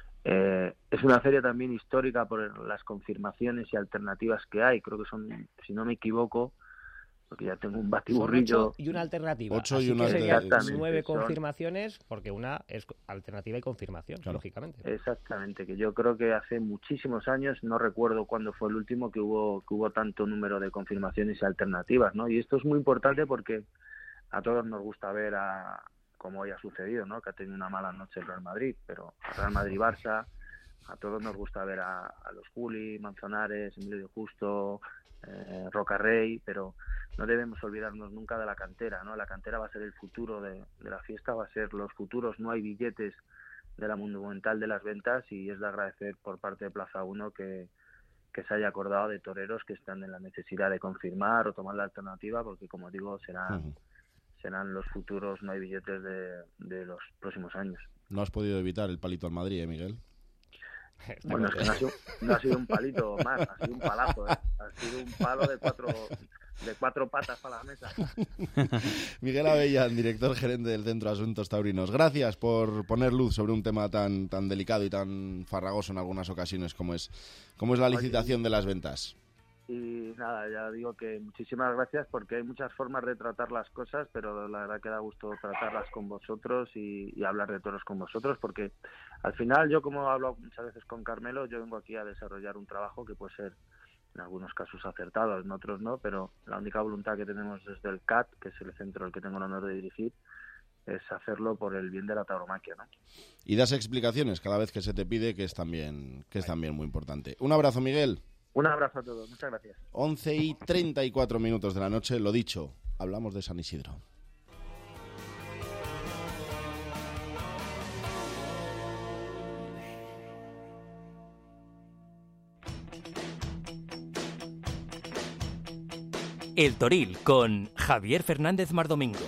Es una feria también histórica por las confirmaciones y alternativas que hay. Creo que son, si no me equivoco, porque ya tengo un batiburrillo. 8 y una alternativa. 8 y una alternativa. Serían 9 confirmaciones, porque una es alternativa y confirmación, claro. Lógicamente. Exactamente, que yo creo que hace muchísimos años, no recuerdo cuándo fue el último que hubo tanto número de confirmaciones y alternativas, ¿no? Y esto es muy importante porque a todos nos gusta ver como hoy ha sucedido, ¿no? Que ha tenido una mala noche el Real Madrid, pero Real Madrid-Barça, a todos nos gusta ver a los Juli, Manzanares, Emilio de Justo, Rocarrey, pero no debemos olvidarnos nunca de la cantera, ¿no? La cantera va a ser el futuro de la fiesta, va a ser los futuros no hay billetes de la Monumental de las Ventas, y es de agradecer por parte de Plaza 1 que se haya acordado de toreros que están en la necesidad de confirmar o tomar la alternativa, porque, como digo, serán los futuros no hay billetes de los próximos años. No has podido evitar el palito al Madrid, Miguel. Bueno, es que no ha sido un palito más, ha sido un palazo, ¿eh? Ha sido un palo de cuatro patas para la mesa. Miguel Avellán, director gerente del Centro de Asuntos Taurinos. Gracias por poner luz sobre un tema tan delicado y tan farragoso en algunas ocasiones como es la licitación de las ventas. Y nada, ya digo que muchísimas gracias, porque hay muchas formas de tratar las cosas, pero la verdad que da gusto tratarlas con vosotros y hablar de toros con vosotros, porque al final yo, como hablo muchas veces con Carmelo, yo vengo aquí a desarrollar un trabajo que puede ser en algunos casos acertado, en otros no, pero la única voluntad que tenemos desde el CAT, que es el centro al que tengo el honor de dirigir, es hacerlo por el bien de la tauromaquia, ¿no? Y das explicaciones cada vez que se te pide, que es también muy importante. Un abrazo, Miguel. Un abrazo a todos, muchas gracias. 11:34 de la noche, lo dicho, hablamos de San Isidro. El Toril con Javier Fernández Mardomingo.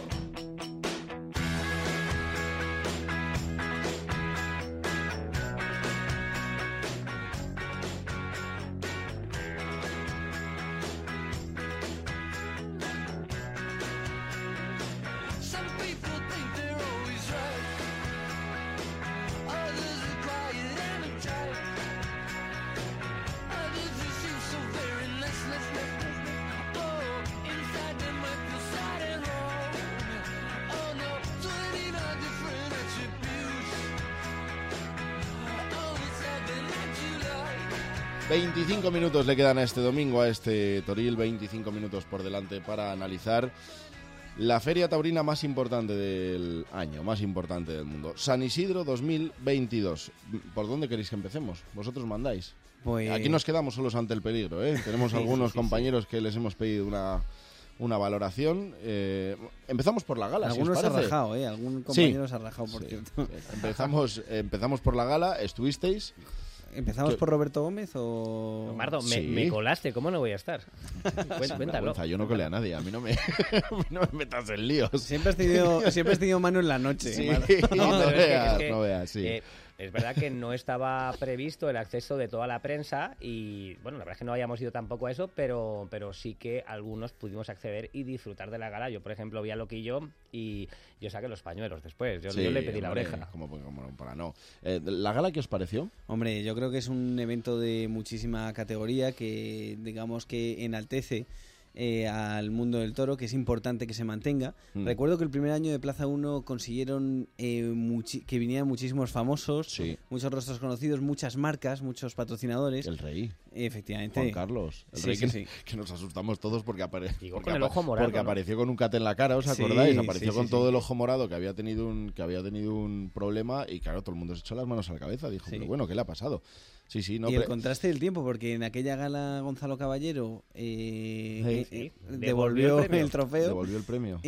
...25 minutos le quedan a este domingo, a este Toril, 25 minutos por delante para analizar la feria taurina más importante del año, más importante del mundo. San Isidro 2022. ¿Por dónde queréis que empecemos? Vosotros mandáis. Pues... Aquí nos quedamos solos ante el peligro, ¿eh? Tenemos algunos compañeros que les hemos pedido una valoración. Empezamos por la gala, algunos si os parece. ha rajado, algún compañero se ha rajado, por cierto. Empezamos por la gala, ¿estuvisteis? ¿Empezamos por Roberto Gómez o...? Mardo, Sí. me colaste, ¿cómo no voy a estar? Cuéntalo. Yo no colé a nadie, a mí no me metas en líos. Siempre has tenido mano en la noche. Sí, No, no pero es que veas, sí. Es verdad que no estaba previsto el acceso de toda la prensa y, bueno, la verdad es que no habíamos ido tampoco a eso, pero sí que algunos pudimos acceder y disfrutar de la gala. Yo, por ejemplo, vi a Loquillo y yo saqué los pañuelos después. Yo le pedí la oreja. Como para no. ¿La gala qué os pareció? Hombre, yo creo que es un evento de muchísima categoría que, digamos, que enaltece al mundo del toro, que es importante que se mantenga. Recuerdo que el primer año de Plaza 1 consiguieron que vinieran muchísimos famosos, muchos rostros conocidos, muchas marcas, muchos patrocinadores. El rey. Efectivamente. Juan Carlos. El rey que nos asustamos todos porque apareció con el ojo morado, porque ¿no? apareció con un cate en la cara, ¿os acordáis? Apareció con todo el ojo morado, que había tenido un problema y claro, todo el mundo se echó las manos a la cabeza. Dijo, pero bueno, ¿qué le ha pasado? Sí, no, y el contraste del tiempo, porque en aquella gala Gonzalo Caballero devolvió el trofeo. Devolvió el premio.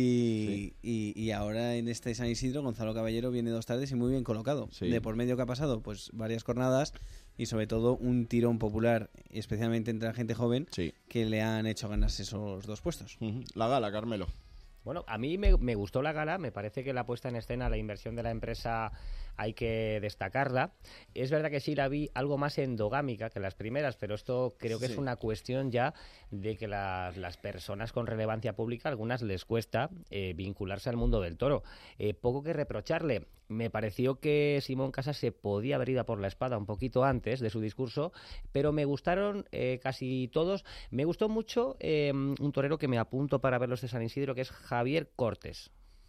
Y ahora en este San Isidro Gonzalo Caballero viene 2 tardes y muy bien colocado. Sí. De por medio que ha pasado, pues varias jornadas y sobre todo un tirón popular, especialmente entre la gente joven, que le han hecho ganarse esos 2 puestos. La gala, Carmelo. Bueno, a mí me gustó la gala, me parece que la puesta en escena, la inversión de la empresa hay que destacarla. Es verdad que sí la vi algo más endogámica que las primeras, pero esto creo que es una cuestión ya de que las personas con relevancia pública, algunas les cuesta vincularse al mundo del toro. Poco que reprocharle. Me pareció que Simón Casas se podía haber ido a por la espada un poquito antes de su discurso, pero me gustaron casi todos. Me gustó mucho un torero que me apunto para verlos de San Isidro, que es Javier Cortés.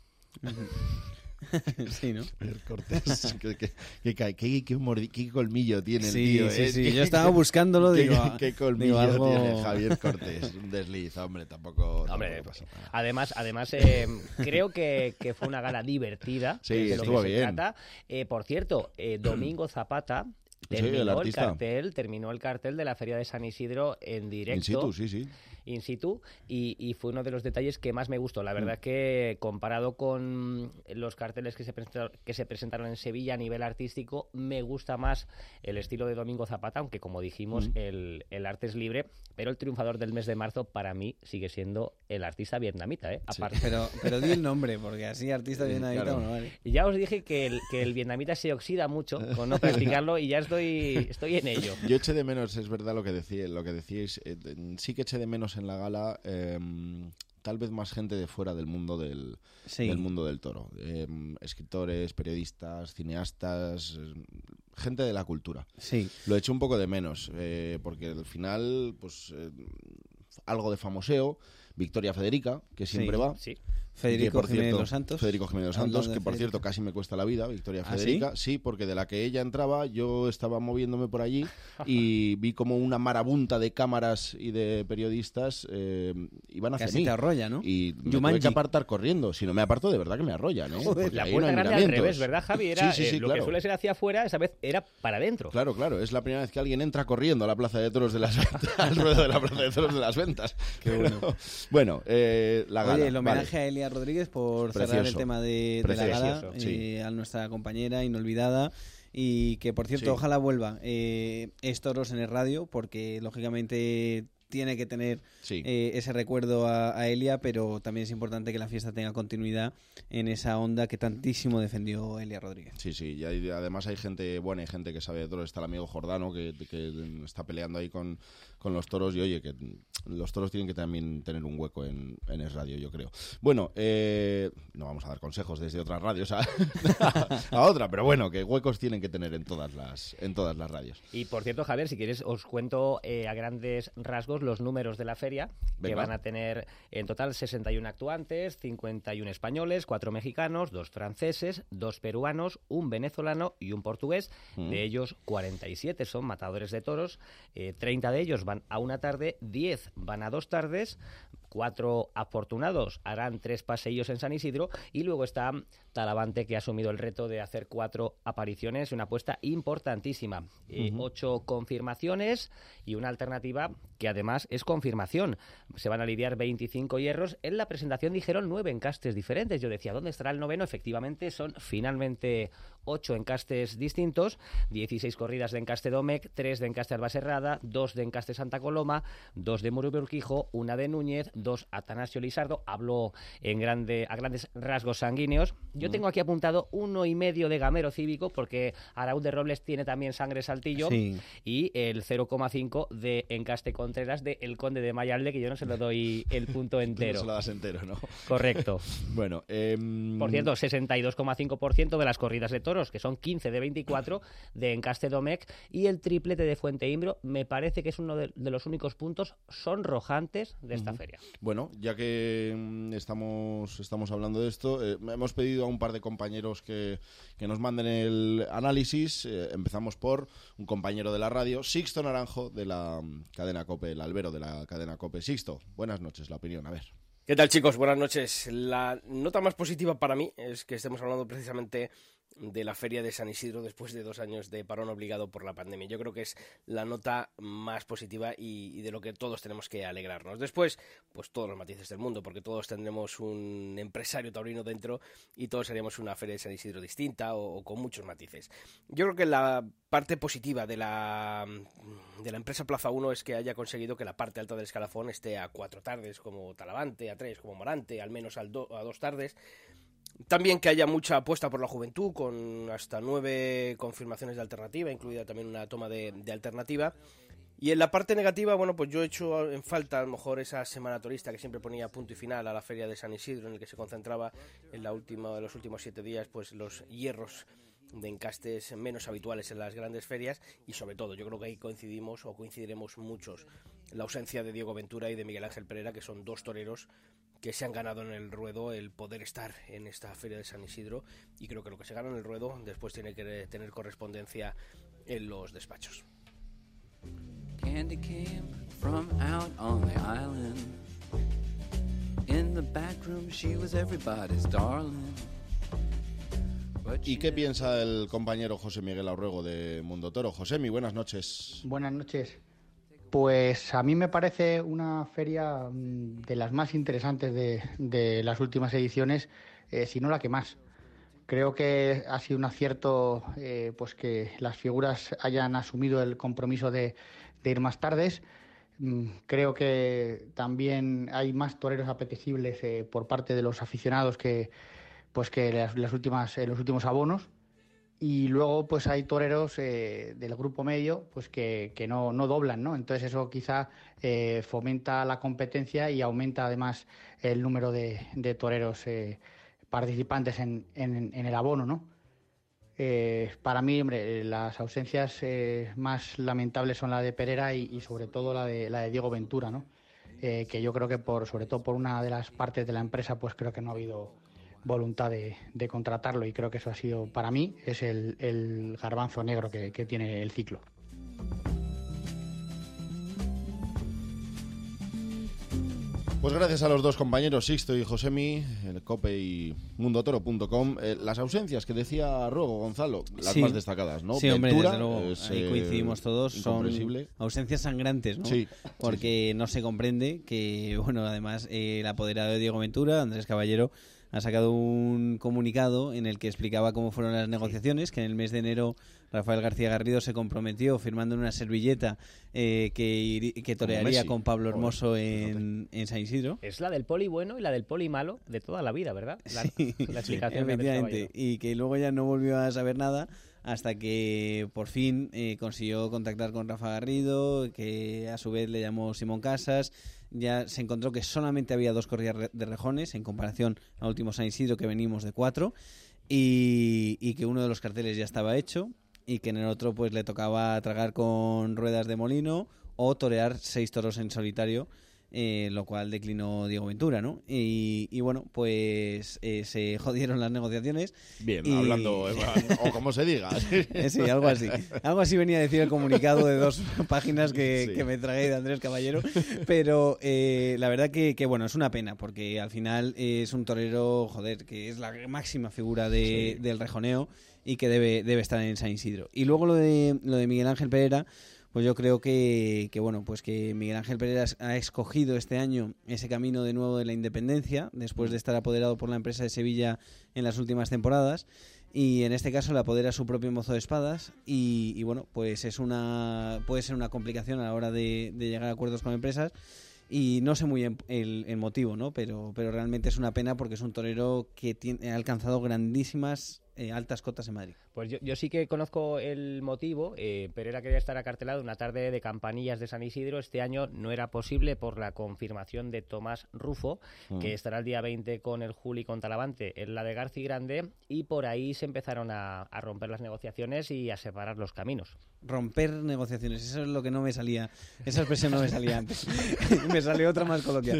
Sí, ¿no? Cortés, qué colmillo tiene el tío. Sí. Yo estaba buscándolo, qué colmillo tiene Javier Cortés. Un desliz, hombre, tampoco pasa nada. Además creo que fue una gala divertida. Sí, de lo estuvo que bien. se trata. Por cierto, Domingo Zapata terminó el cartel de la Feria de San Isidro en directo. In situ, y fue uno de los detalles que más me gustó. La verdad que comparado con los carteles que se presentaron en Sevilla a nivel artístico, me gusta más el estilo de Domingo Zapata, aunque como dijimos, el arte es libre, pero el triunfador del mes de marzo para mí sigue siendo el artista vietnamita, aparte. Pero di el nombre, porque así artista vietnamita claro. no vale. Y ya os dije que el vietnamita se oxida mucho con no practicarlo y ya estoy en ello. Yo eché de menos, es verdad lo que decíais, sí que eché de menos en la gala tal vez más gente de fuera del mundo del mundo del toro, escritores, periodistas, cineastas, gente de la cultura. Lo eché un poco de menos porque al final pues algo de famoseo. Victoria Federica, que siempre va. Federico Jiménez Los Santos, que por cierto casi me cuesta la vida, Victoria Federica. ¿Sí? Porque de la que ella entraba, yo estaba moviéndome por allí y vi como una marabunta de cámaras y de periodistas iban hacia casi mí. te arrolla, ¿no? Y me tuve que apartar corriendo. Si no me aparto, de verdad que me arrollan, ¿eh? La puerta grande al revés, ¿verdad, Javi? Era, lo claro. que suele ser hacia afuera, esa vez era para adentro. Claro, es la primera vez que alguien entra corriendo a la Plaza de Toros de las Ventas, al ruedo de la Plaza de Toros de las Ventas. Qué bueno. Bueno, la gala. Oye, el homenaje a Elia Rodríguez por cerrar el tema de la gala, a nuestra compañera inolvidada, y que por cierto ojalá vuelva. Es Toros en el radio, porque lógicamente tiene que tener ese recuerdo a Elia, pero también es importante que la fiesta tenga continuidad en esa onda que tantísimo defendió Elia Rodríguez. Sí, y además hay gente buena, hay gente que sabe de toros. Está el amigo Jordano que está peleando ahí con los toros, y oye, que los toros tienen que también tener un hueco en Es Radio, yo creo. Bueno, no vamos a dar consejos desde otras radios a otra, pero bueno, que huecos tienen que tener en todas las radios. Y por cierto, Javier, si quieres os cuento a grandes rasgos los números de la feria. Venga. Que van a tener en total 61 actuantes, 51 españoles, 4 mexicanos, 2 franceses, 2 peruanos, un venezolano y un portugués. De ellos 47 son matadores de toros, 30 de ellos van a una tarde, 10 van a 2 tardes, 4 afortunados harán 3 paseillos en San Isidro, y luego está Talavante, que ha asumido el reto de hacer 4 apariciones, una apuesta importantísima. 8 confirmaciones y una alternativa que además es confirmación. Se van a lidiar 25 hierros. En la presentación dijeron 9 encastes diferentes. Yo decía, ¿dónde estará el noveno? Efectivamente, son finalmente 8 encastes distintos, 16 corridas de encaste Domecq, 3 de encaste Albaserrada, 2 de encaste Santa Coloma, 2 de Muro Urquijo, 1 de Núñez, 2 Atanasio Lizardo. Hablo a grandes rasgos sanguíneos. Yo tengo aquí apuntado 1,5 de Gamero Cívico, porque Araúz de Robles tiene también sangre saltillo, y el 0,5 de encaste Contreras de El Conde de Mayalde, que yo no se lo doy el punto entero. No se lo das entero, ¿no? Correcto. Bueno, por cierto, 62,5% de las corridas de toros, que son 15 de 24 de encaste Domecq, y el triplete de Fuente Imbro me parece que es uno de los únicos puntos sonrojantes de esta feria. Bueno, ya que estamos hablando de esto, hemos pedido a un par de compañeros que nos manden el análisis. Empezamos por un compañero de la radio, Sixto Naranjo, de la cadena COPE, el albero de la cadena COPE. Sixto, buenas noches, la opinión, a ver. ¿Qué tal, chicos? Buenas noches. La nota más positiva para mí es que estemos hablando precisamente de la Feria de San Isidro después de 2 años de parón obligado por la pandemia. Yo creo que es la nota más positiva y de lo que todos tenemos que alegrarnos. Después, pues todos los matices del mundo, porque todos tendremos un empresario taurino dentro y todos haríamos una Feria de San Isidro distinta o con muchos matices. Yo creo que la parte positiva de la empresa Plaza 1 es que haya conseguido que la parte alta del escalafón esté a 4 tardes como Talavante, a 3 como Morante, al menos a 2 tardes. También que haya mucha apuesta por la juventud, con hasta 9 confirmaciones de alternativa, incluida también una toma de alternativa. Y en la parte negativa, bueno, pues yo he hecho en falta a lo mejor esa semana turista que siempre ponía punto y final a la Feria de San Isidro, en el que se concentraba en los últimos 7 días, pues los hierros de encastes menos habituales en las grandes ferias, y sobre todo yo creo que ahí coincidiremos muchos, la ausencia de Diego Ventura y de Miguel Ángel Pereira, que son 2 toreros que se han ganado en el ruedo el poder estar en esta Feria de San Isidro, y creo que lo que se gana en el ruedo después tiene que tener correspondencia en los despachos. Candy came from out on the island. In the back room she was everybody's darling. ¿Y qué piensa el compañero José Miguel Aurrego de Mundo Toro? Josemi, buenas noches. Buenas noches. Pues a mí me parece una feria de las más interesantes de las últimas ediciones, si no la que más. Creo que ha sido un acierto pues que las figuras hayan asumido el compromiso de ir más tardes. Creo que también hay más toreros apetecibles por parte de los aficionados que los últimos abonos. Y luego pues hay toreros del grupo medio pues que no doblan, ¿no? Entonces eso quizá fomenta la competencia y aumenta además el número de toreros participantes en el abono, ¿no? Para mí, hombre, las ausencias más lamentables son la de Pereira y sobre todo la de Diego Ventura, ¿no? Que yo creo que sobre todo por una de las partes de la empresa pues creo que no ha habido voluntad de contratarlo, y creo que eso ha sido, para mí, es el garbanzo negro que tiene el ciclo. Pues gracias a los dos compañeros, Sixto y Josemi, el COPE y mundotoro.com. Las ausencias que decía Ruego, Gonzalo, las más destacadas, ¿no? Sí, hombre, desde luego, ahí coincidimos todos, son ausencias sangrantes, ¿no? Sí. Porque no se comprende que, bueno, además el apoderado de Diego Ventura, Andrés Caballero, ha sacado un comunicado en el que explicaba cómo fueron las negociaciones, que en el mes de enero Rafael García Garrido se comprometió firmando en una servilleta que torearía con Pablo Hermoso en San Isidro. Es la del poli bueno y la del poli malo de toda la vida, ¿verdad? La explicación efectivamente, y que luego ya no volvió a saber nada hasta que por fin consiguió contactar con Rafa Garrido, que a su vez le llamó Simón Casas. Ya se encontró que solamente había 2 corridas de rejones en comparación al último San Isidro, que venimos de 4, y que uno de los carteles ya estaba hecho y que en el otro pues le tocaba tragar con ruedas de molino o torear 6 toros en solitario, lo cual declinó Diego Ventura, ¿no? Y bueno, pues se jodieron las negociaciones. Bien, hablando, o como se diga. Sí, algo así. Algo así venía a decir el comunicado de 2 páginas que me tragué de Andrés Caballero. Pero la verdad que bueno, es una pena, porque al final es un torero, joder, que es la máxima figura del rejoneo y que debe estar en San Isidro. Y luego lo de Miguel Ángel Pereira, pues yo creo que bueno, pues que Miguel Ángel Pereira ha escogido este año ese camino de nuevo de la independencia, después de estar apoderado por la empresa de Sevilla en las últimas temporadas, y en este caso le apodera su propio mozo de espadas, y bueno, pues puede ser una complicación a la hora de llegar a acuerdos con empresas. Y no sé muy bien el motivo, ¿no? Pero realmente es una pena, porque es un torero que ha alcanzado grandísimas altas cotas en Madrid. Pues yo sí que conozco el motivo. Pereira quería estar acartelado una tarde de campanillas de San Isidro. Este año no era posible por la confirmación de Tomás Rufo, que estará el día 20 con el Juli con Talavante en la de García Grande, y por ahí se empezaron a romper las negociaciones y a separar los caminos. Romper negociaciones, eso es lo que no me salía, esa expresión no me salía antes. Me salió otra más coloquial.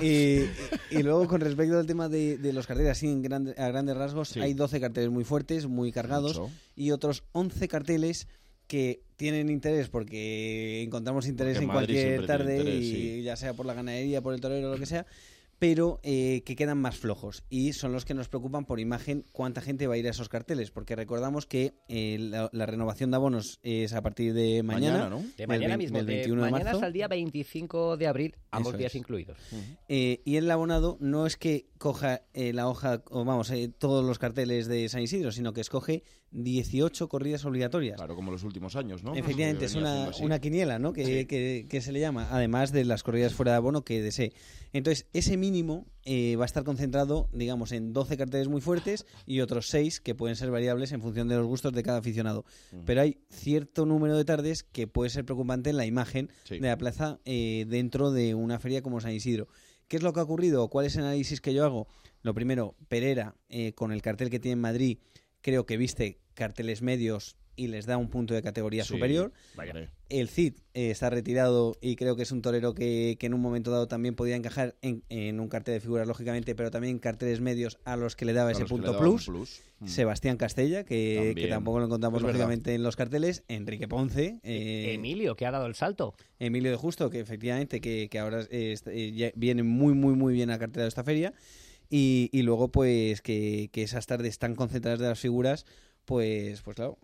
Y luego, con respecto al tema de los carteles, así a grandes rasgos, hay 12 carteles muy fuertes, muy cargados, y otros 11 carteles que tienen interés, porque encontramos interés en cualquier tarde, ya sea por la ganadería, por el torero o lo que sea, pero que quedan más flojos, y son los que nos preocupan por imagen cuánta gente va a ir a esos carteles, porque recordamos que la renovación de abonos es a partir de mañana, ¿no? De mañana mismo, del 21 de mañana marzo. hasta el día 25 de abril, ambos días incluidos. Y el abonado no es que coja la hoja, o vamos, todos los carteles de San Isidro, sino que escoge 18 corridas obligatorias. Claro, como los últimos años, ¿no? Efectivamente, es una quiniela, ¿no? Que se le llama, además de las corridas fuera de abono que desee. Entonces, ese mínimo va a estar concentrado, digamos, en 12 carteles muy fuertes y otros 6 que pueden ser variables en función de los gustos de cada aficionado. Pero hay cierto número de tardes que puede ser preocupante en la imagen de la plaza dentro de una feria como San Isidro. ¿Qué es lo que ha ocurrido? ¿Cuál es el análisis que yo hago? Lo primero, Pereira, con el cartel que tiene en Madrid, creo que viste carteles medios y les da un punto de categoría superior. El Cid está retirado y creo que es un torero que en un momento dado también podía encajar en un cartel de figuras, lógicamente, pero también en carteles medios a los que le daba ese punto plus. Sebastián Castella, que tampoco lo encontramos lógicamente en los carteles. Enrique Ponce. Emilio, que ha dado el salto. Emilio de Justo, que efectivamente que ahora viene muy, muy, muy bien a cartera de esta feria. Y luego, pues, que esas tardes tan concentradas de las figuras, pues claro,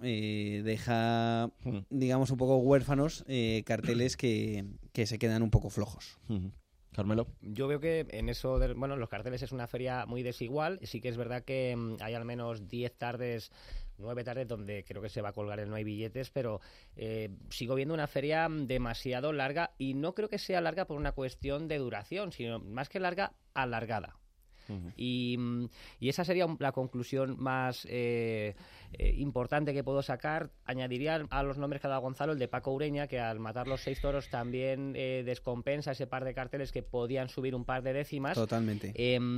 deja, digamos, un poco huérfanos carteles que se quedan un poco flojos. Carmelo. Yo veo que en eso, los carteles es una feria muy desigual. Sí que es verdad que hay al menos 9 tardes donde creo que se va a colgar el no hay billetes, pero sigo viendo una feria demasiado larga, y no creo que sea larga por una cuestión de duración, sino más que larga, alargada. Y esa sería la conclusión más importante que puedo sacar. Añadiría a los nombres que ha dado Gonzalo el de Paco Ureña, que al matar los 6 toros también descompensa ese par de carteles que podían subir un par de décimas. Totalmente.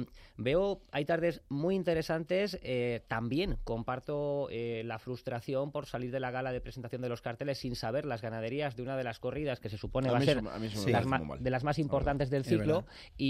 Hay tardes muy interesantes. También comparto la frustración por salir de la gala de presentación de los carteles sin saber las ganaderías de una de las corridas que se supone va a ser de las más importantes del ciclo.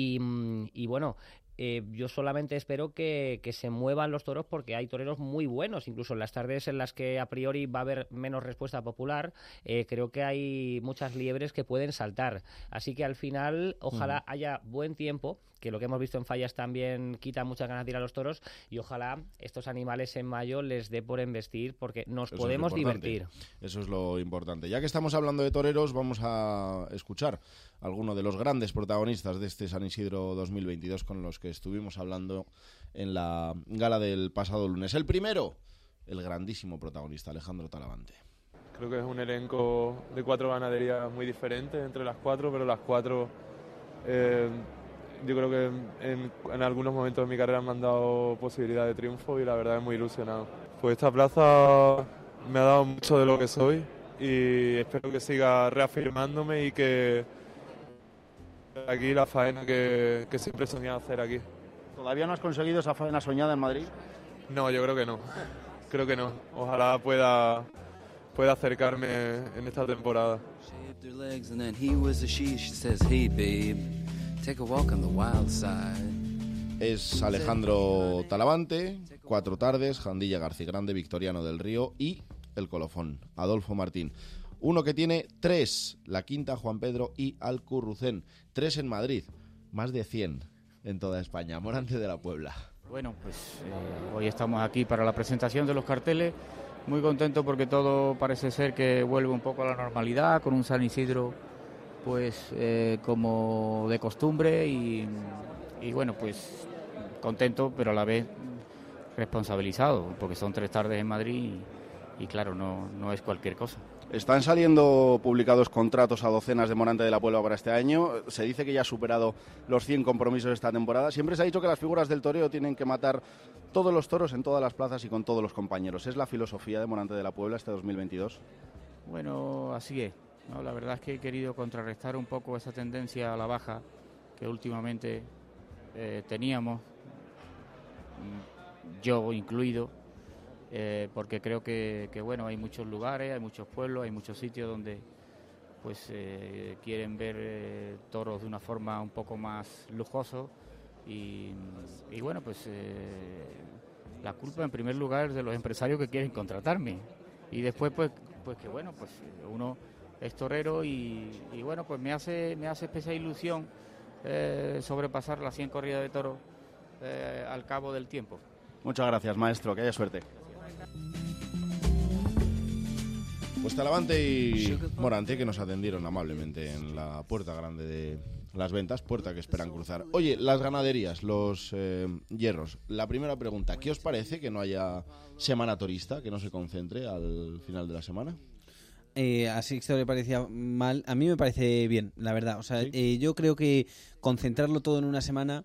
Y bueno, yo solamente espero que se muevan los toros, porque hay toreros muy buenos, incluso en las tardes en las que a priori va a haber menos respuesta popular. Creo que hay muchas liebres que pueden saltar, así que al final ojalá haya buen tiempo, que lo que hemos visto en fallas también quita muchas ganas de ir a los toros, y ojalá estos animales en mayo les dé por embestir, porque nos podemos divertir. Eso es lo importante. Ya que estamos hablando de toreros, vamos a escuchar a alguno de los grandes protagonistas de este San Isidro 2022 con los que estuvimos hablando en la gala del pasado lunes. El primero, el grandísimo protagonista, Alejandro Talavante. Creo que es un elenco de 4 ganaderías muy diferentes entre las 4, pero las 4 yo creo que en algunos momentos de mi carrera me han dado posibilidad de triunfo y la verdad es muy ilusionado. Pues esta plaza me ha dado mucho de lo que soy y espero que siga reafirmándome y que aquí la faena que siempre he soñado hacer aquí. ¿Todavía no has conseguido esa faena soñada en Madrid? No, yo creo que no. Creo que no. Ojalá pueda acercarme en esta temporada. Es Alejandro Talavante, 4 tardes, Jandilla García Grande, Victoriano del Río y el colofón, Adolfo Martín. Uno que tiene 3, La Quinta, Juan Pedro y Alcurrucén. 3 en Madrid, más de 100 en toda España. Morante de la Puebla. Bueno, pues hoy estamos aquí para la presentación de los carteles. Muy contento porque todo parece ser que vuelve un poco a la normalidad, con un San Isidro pues como de costumbre y bueno, pues contento, pero a la vez responsabilizado, porque son 3 tardes en Madrid y claro, no es cualquier cosa. Están saliendo publicados contratos a docenas de Morante de la Puebla para este año. Se dice que ya ha superado los 100 compromisos esta temporada. Siempre se ha dicho que las figuras del toreo tienen que matar todos los toros en todas las plazas y con todos los compañeros. ¿Es la filosofía de Morante de la Puebla este 2022? Bueno, así es, ¿no? La verdad es que he querido contrarrestar un poco esa tendencia a la baja que últimamente teníamos, yo incluido. Porque creo que bueno, hay muchos lugares, hay muchos pueblos, hay muchos sitios donde pues quieren ver toros de una forma un poco más lujoso y bueno, pues la culpa en primer lugar es de los empresarios que quieren contratarme y después pues que bueno, pues uno es torero y bueno, pues me hace especial ilusión sobrepasar las 100 corridas de toros al cabo del tiempo. Muchas gracias, maestro, que haya suerte. Pues Talavante y Morante, que nos atendieron amablemente en la puerta grande de las ventas, puerta que esperan cruzar. Oye, las ganaderías, los hierros. La primera pregunta, ¿qué os parece que no haya semana torista, que no se concentre al final de la semana? A Sixto le parecía mal, a mí me parece bien, la verdad. O sea, ¿sí? Yo creo que concentrarlo todo en una semana...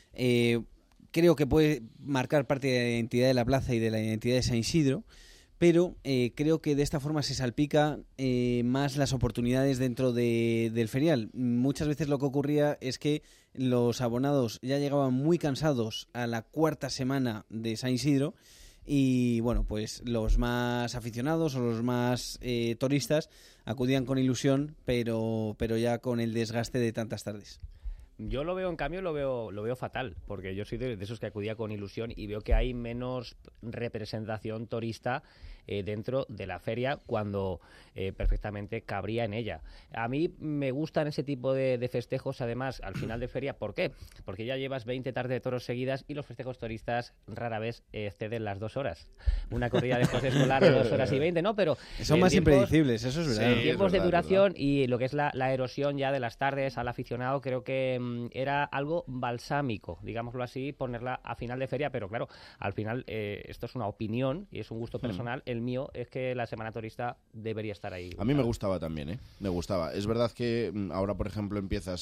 creo que puede marcar parte de la identidad de la plaza y de la identidad de San Isidro, pero creo que de esta forma se salpica más las oportunidades dentro del ferial. Muchas veces lo que ocurría es que los abonados ya llegaban muy cansados a la 4ª semana de San Isidro y bueno, pues los más aficionados o los más turistas acudían con ilusión, pero ya con el desgaste de tantas tardes. Yo lo veo, en cambio, lo veo fatal, porque yo soy de esos que acudía con ilusión y veo que hay menos representación torista dentro de la feria cuando perfectamente cabría en ella. A mí me gustan ese tipo de festejos, además, al final de feria. ¿Por qué? Porque ya llevas 20 tardes de toros seguidas y los festejos turistas rara vez exceden las 2 horas. Una corrida de José Escolar de 2 horas y 20, ¿no? Pero son más impredecibles, eso es verdad. Sí, tiempos de duración y lo que es la erosión ya de las tardes al aficionado, creo que era algo balsámico, digámoslo así, ponerla a final de feria, pero claro, al final esto es una opinión y es un gusto personal. El mío es que la semana turista debería estar ahí. A mí me gustaba también, me gustaba. Es verdad que ahora, por ejemplo, empieza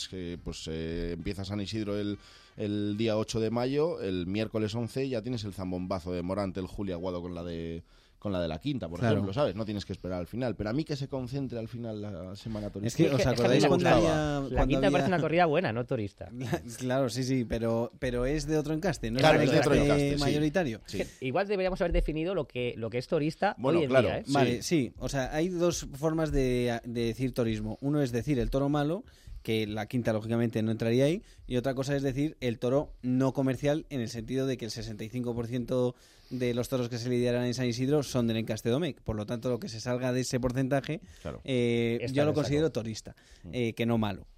San Isidro el día 8 de mayo, el miércoles 11 ya tienes el zambombazo de Morante, el Juli Aguado con la de la Quinta, por ejemplo, ¿sabes? No tienes que esperar al final. Pero a mí que se concentre al final la semana turista. Es que, ¿os acordáis cuando la Quinta me parece una corrida buena, no turista. Claro, sí, pero es de otro encaste, ¿no? Claro, es de otro encaste, mayoritario. Sí. Igual deberíamos haber definido lo que es turista bueno, hoy en claro, día, ¿eh? Vale, sí. O sea, hay 2 formas de decir turismo. Uno es decir el toro malo, que la Quinta lógicamente no entraría ahí, y otra cosa es decir el toro no comercial, en el sentido de que el 65% de los toros que se lidiarán en San Isidro son del encaste Domecq. Por lo tanto, lo que se salga de ese porcentaje, yo lo considero turista, que no malo.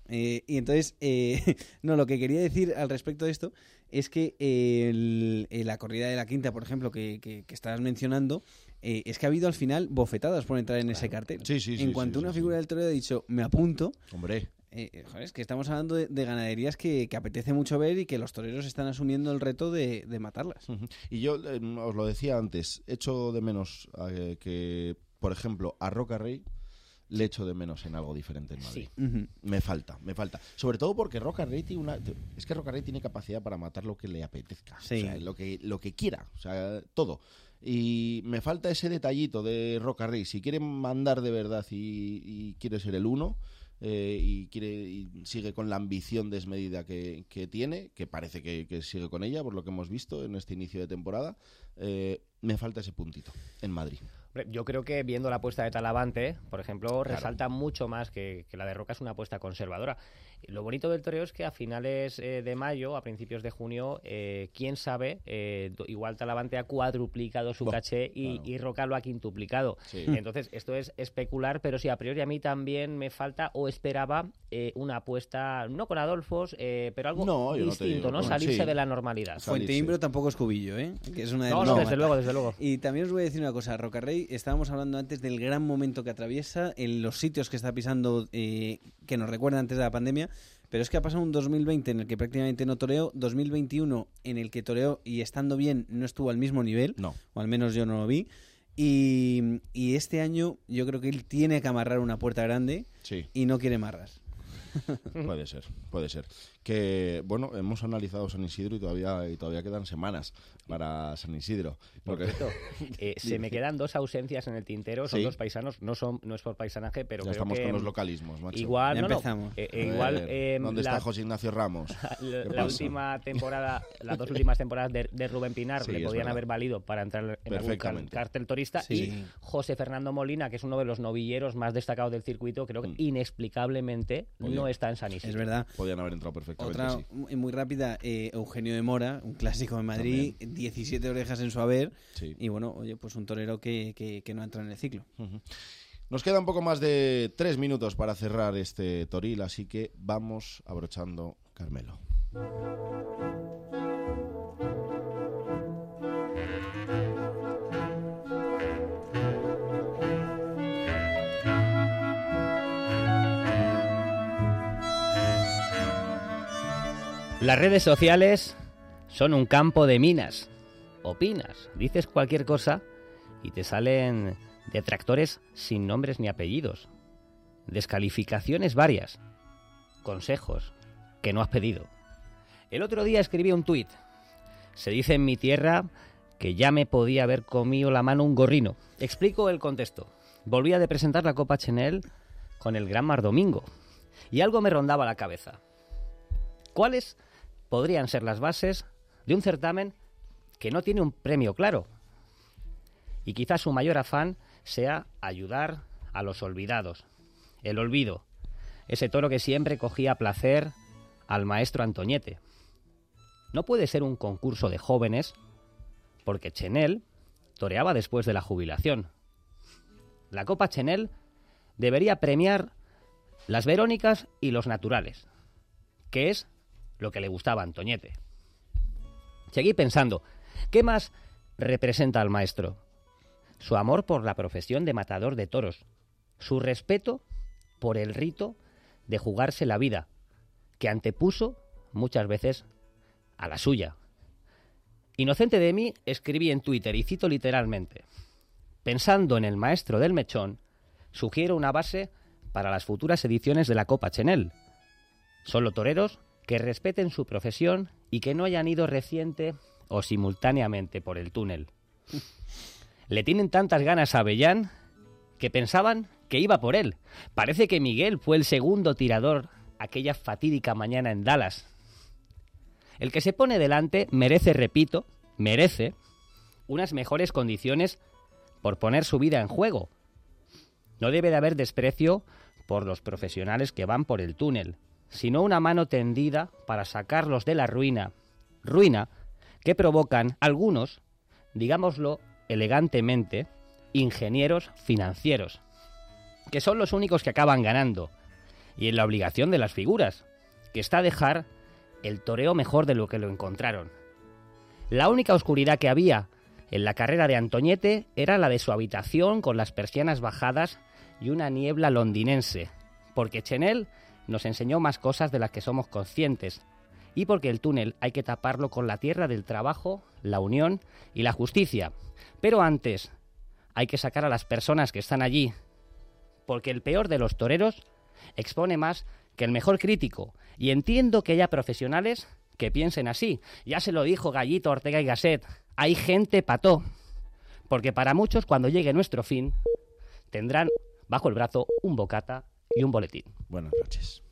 Y entonces, no, lo que quería decir al respecto de esto es que la corrida de la Quinta, por ejemplo, que estabas mencionando, es que ha habido al final bofetadas por entrar en ese cartel. En cuanto una figura del toreo ha dicho, me apunto... Hombre... joder, es que estamos hablando de ganaderías que apetece mucho ver y que los toreros están asumiendo el reto de matarlas. Y yo os lo decía antes, echo de menos que, por ejemplo, a Roca Rey le echo de menos en algo diferente en Madrid. Sí. Me falta. Sobre todo porque Roca Rey tiene capacidad para matar lo que le apetezca. Sí. O sea, lo que quiera, o sea, todo. Y me falta ese detallito de Roca Rey. Si quiere mandar de verdad y quiere ser el uno... y sigue con la ambición desmedida que tiene, que parece que sigue con ella por lo que hemos visto en este inicio de temporada, me falta ese puntito en Madrid. Yo creo que viendo la apuesta de Talavante, por ejemplo, resalta mucho más que la de Roca, es una apuesta conservadora. Lo bonito del toreo es que a finales de mayo, a principios de junio, quién sabe, igual Talavante ha cuadruplicado su caché y Roca lo ha quintuplicado. Sí. Entonces, esto es especular, pero sí, a priori a mí también me falta o esperaba una apuesta, no con Adolfos, pero algo distinto, ¿no? Salirse de la normalidad. Fuenteimbro tampoco es cubillo, ¿eh? Que es una de no, desde luego. Y también os voy a decir una cosa, Roca Rey, estábamos hablando antes del gran momento que atraviesa, en los sitios que está pisando, que nos recuerda antes de la pandemia, pero es que ha pasado un 2020 en el que prácticamente no toreó, 2021 en el que toreó y estando bien no estuvo al mismo nivel, o al menos yo no lo vi, y este año yo creo que él tiene que amarrar una puerta grande y no quiere marras. Puede ser. Que, bueno, hemos analizado San Isidro y todavía quedan semanas para San Isidro. Porque... se me quedan dos ausencias en el tintero, son dos paisanos, no es por paisanaje, pero ya creo estamos que... con los localismos, macho. Igual, ya empezamos. ¿Dónde está José Ignacio Ramos? La última temporada, las dos últimas temporadas de Rubén Pinar le podían haber valido para entrar en algún cartel torista, y José Fernando Molina, que es uno de los novilleros más destacados del circuito, creo que inexplicablemente no está en San Isidro. Es verdad. Podían haber entrado perfectamente. Otra muy rápida, Eugenio de Mora, un clásico de Madrid, también. 17 orejas en su haber, y bueno, oye, pues un torero que no entra en el ciclo. Nos queda un poco más de 3 minutos para cerrar este toril, así que vamos abrochando, Carmelo. Las redes sociales son un campo de minas. Opinas, dices cualquier cosa y te salen detractores sin nombres ni apellidos. Descalificaciones varias. Consejos que no has pedido. El otro día escribí un tuit. Se dice en mi tierra que ya me podía haber comido la mano un gorrino. Explico el contexto. Volvía de presentar la Copa Chenel con el Gran Mar Domingo y algo me rondaba la cabeza. ¿Cuáles podrían ser las bases de un certamen que no tiene un premio claro? Y quizás su mayor afán sea ayudar a los olvidados. El olvido, ese toro que siempre cogía placer al maestro Antoñete. No puede ser un concurso de jóvenes, porque Chenel toreaba después de la jubilación. La Copa Chenel debería premiar las Verónicas y los naturales, que es lo que le gustaba a Antoñete. Seguí pensando, ¿qué más representa al maestro? Su amor por la profesión de matador de toros, su respeto por el rito de jugarse la vida, que antepuso muchas veces a la suya. Inocente de mí, escribí en Twitter, y cito literalmente: pensando en el maestro del mechón, sugiero una base para las futuras ediciones de la Copa Chenel. Solo toreros que respeten su profesión y que no hayan ido reciente o simultáneamente por el túnel. Le tienen tantas ganas a Avellán que pensaban que iba por él. Parece que Miguel fue el segundo tirador aquella fatídica mañana en Dallas. El que se pone delante merece, repito, merece unas mejores condiciones por poner su vida en juego. No debe de haber desprecio por los profesionales que van por el túnel, sino una mano tendida para sacarlos de la ruina que provocan algunos, digámoslo elegantemente, ingenieros financieros, que son los únicos que acaban ganando, y en la obligación de las figuras, que está dejar el toreo mejor de lo que lo encontraron. La única oscuridad que había en la carrera de Antoñete era la de su habitación con las persianas bajadas y una niebla londinense, porque Chenel nos enseñó más cosas de las que somos conscientes, y porque el túnel hay que taparlo con la tierra del trabajo, la unión y la justicia. Pero antes hay que sacar a las personas que están allí, porque el peor de los toreros expone más que el mejor crítico, y entiendo que haya profesionales que piensen así. Ya se lo dijo Gallito, Ortega y Gasset, hay gente pató, porque para muchos cuando llegue nuestro fin tendrán bajo el brazo un bocata y un boletín. Buenas noches.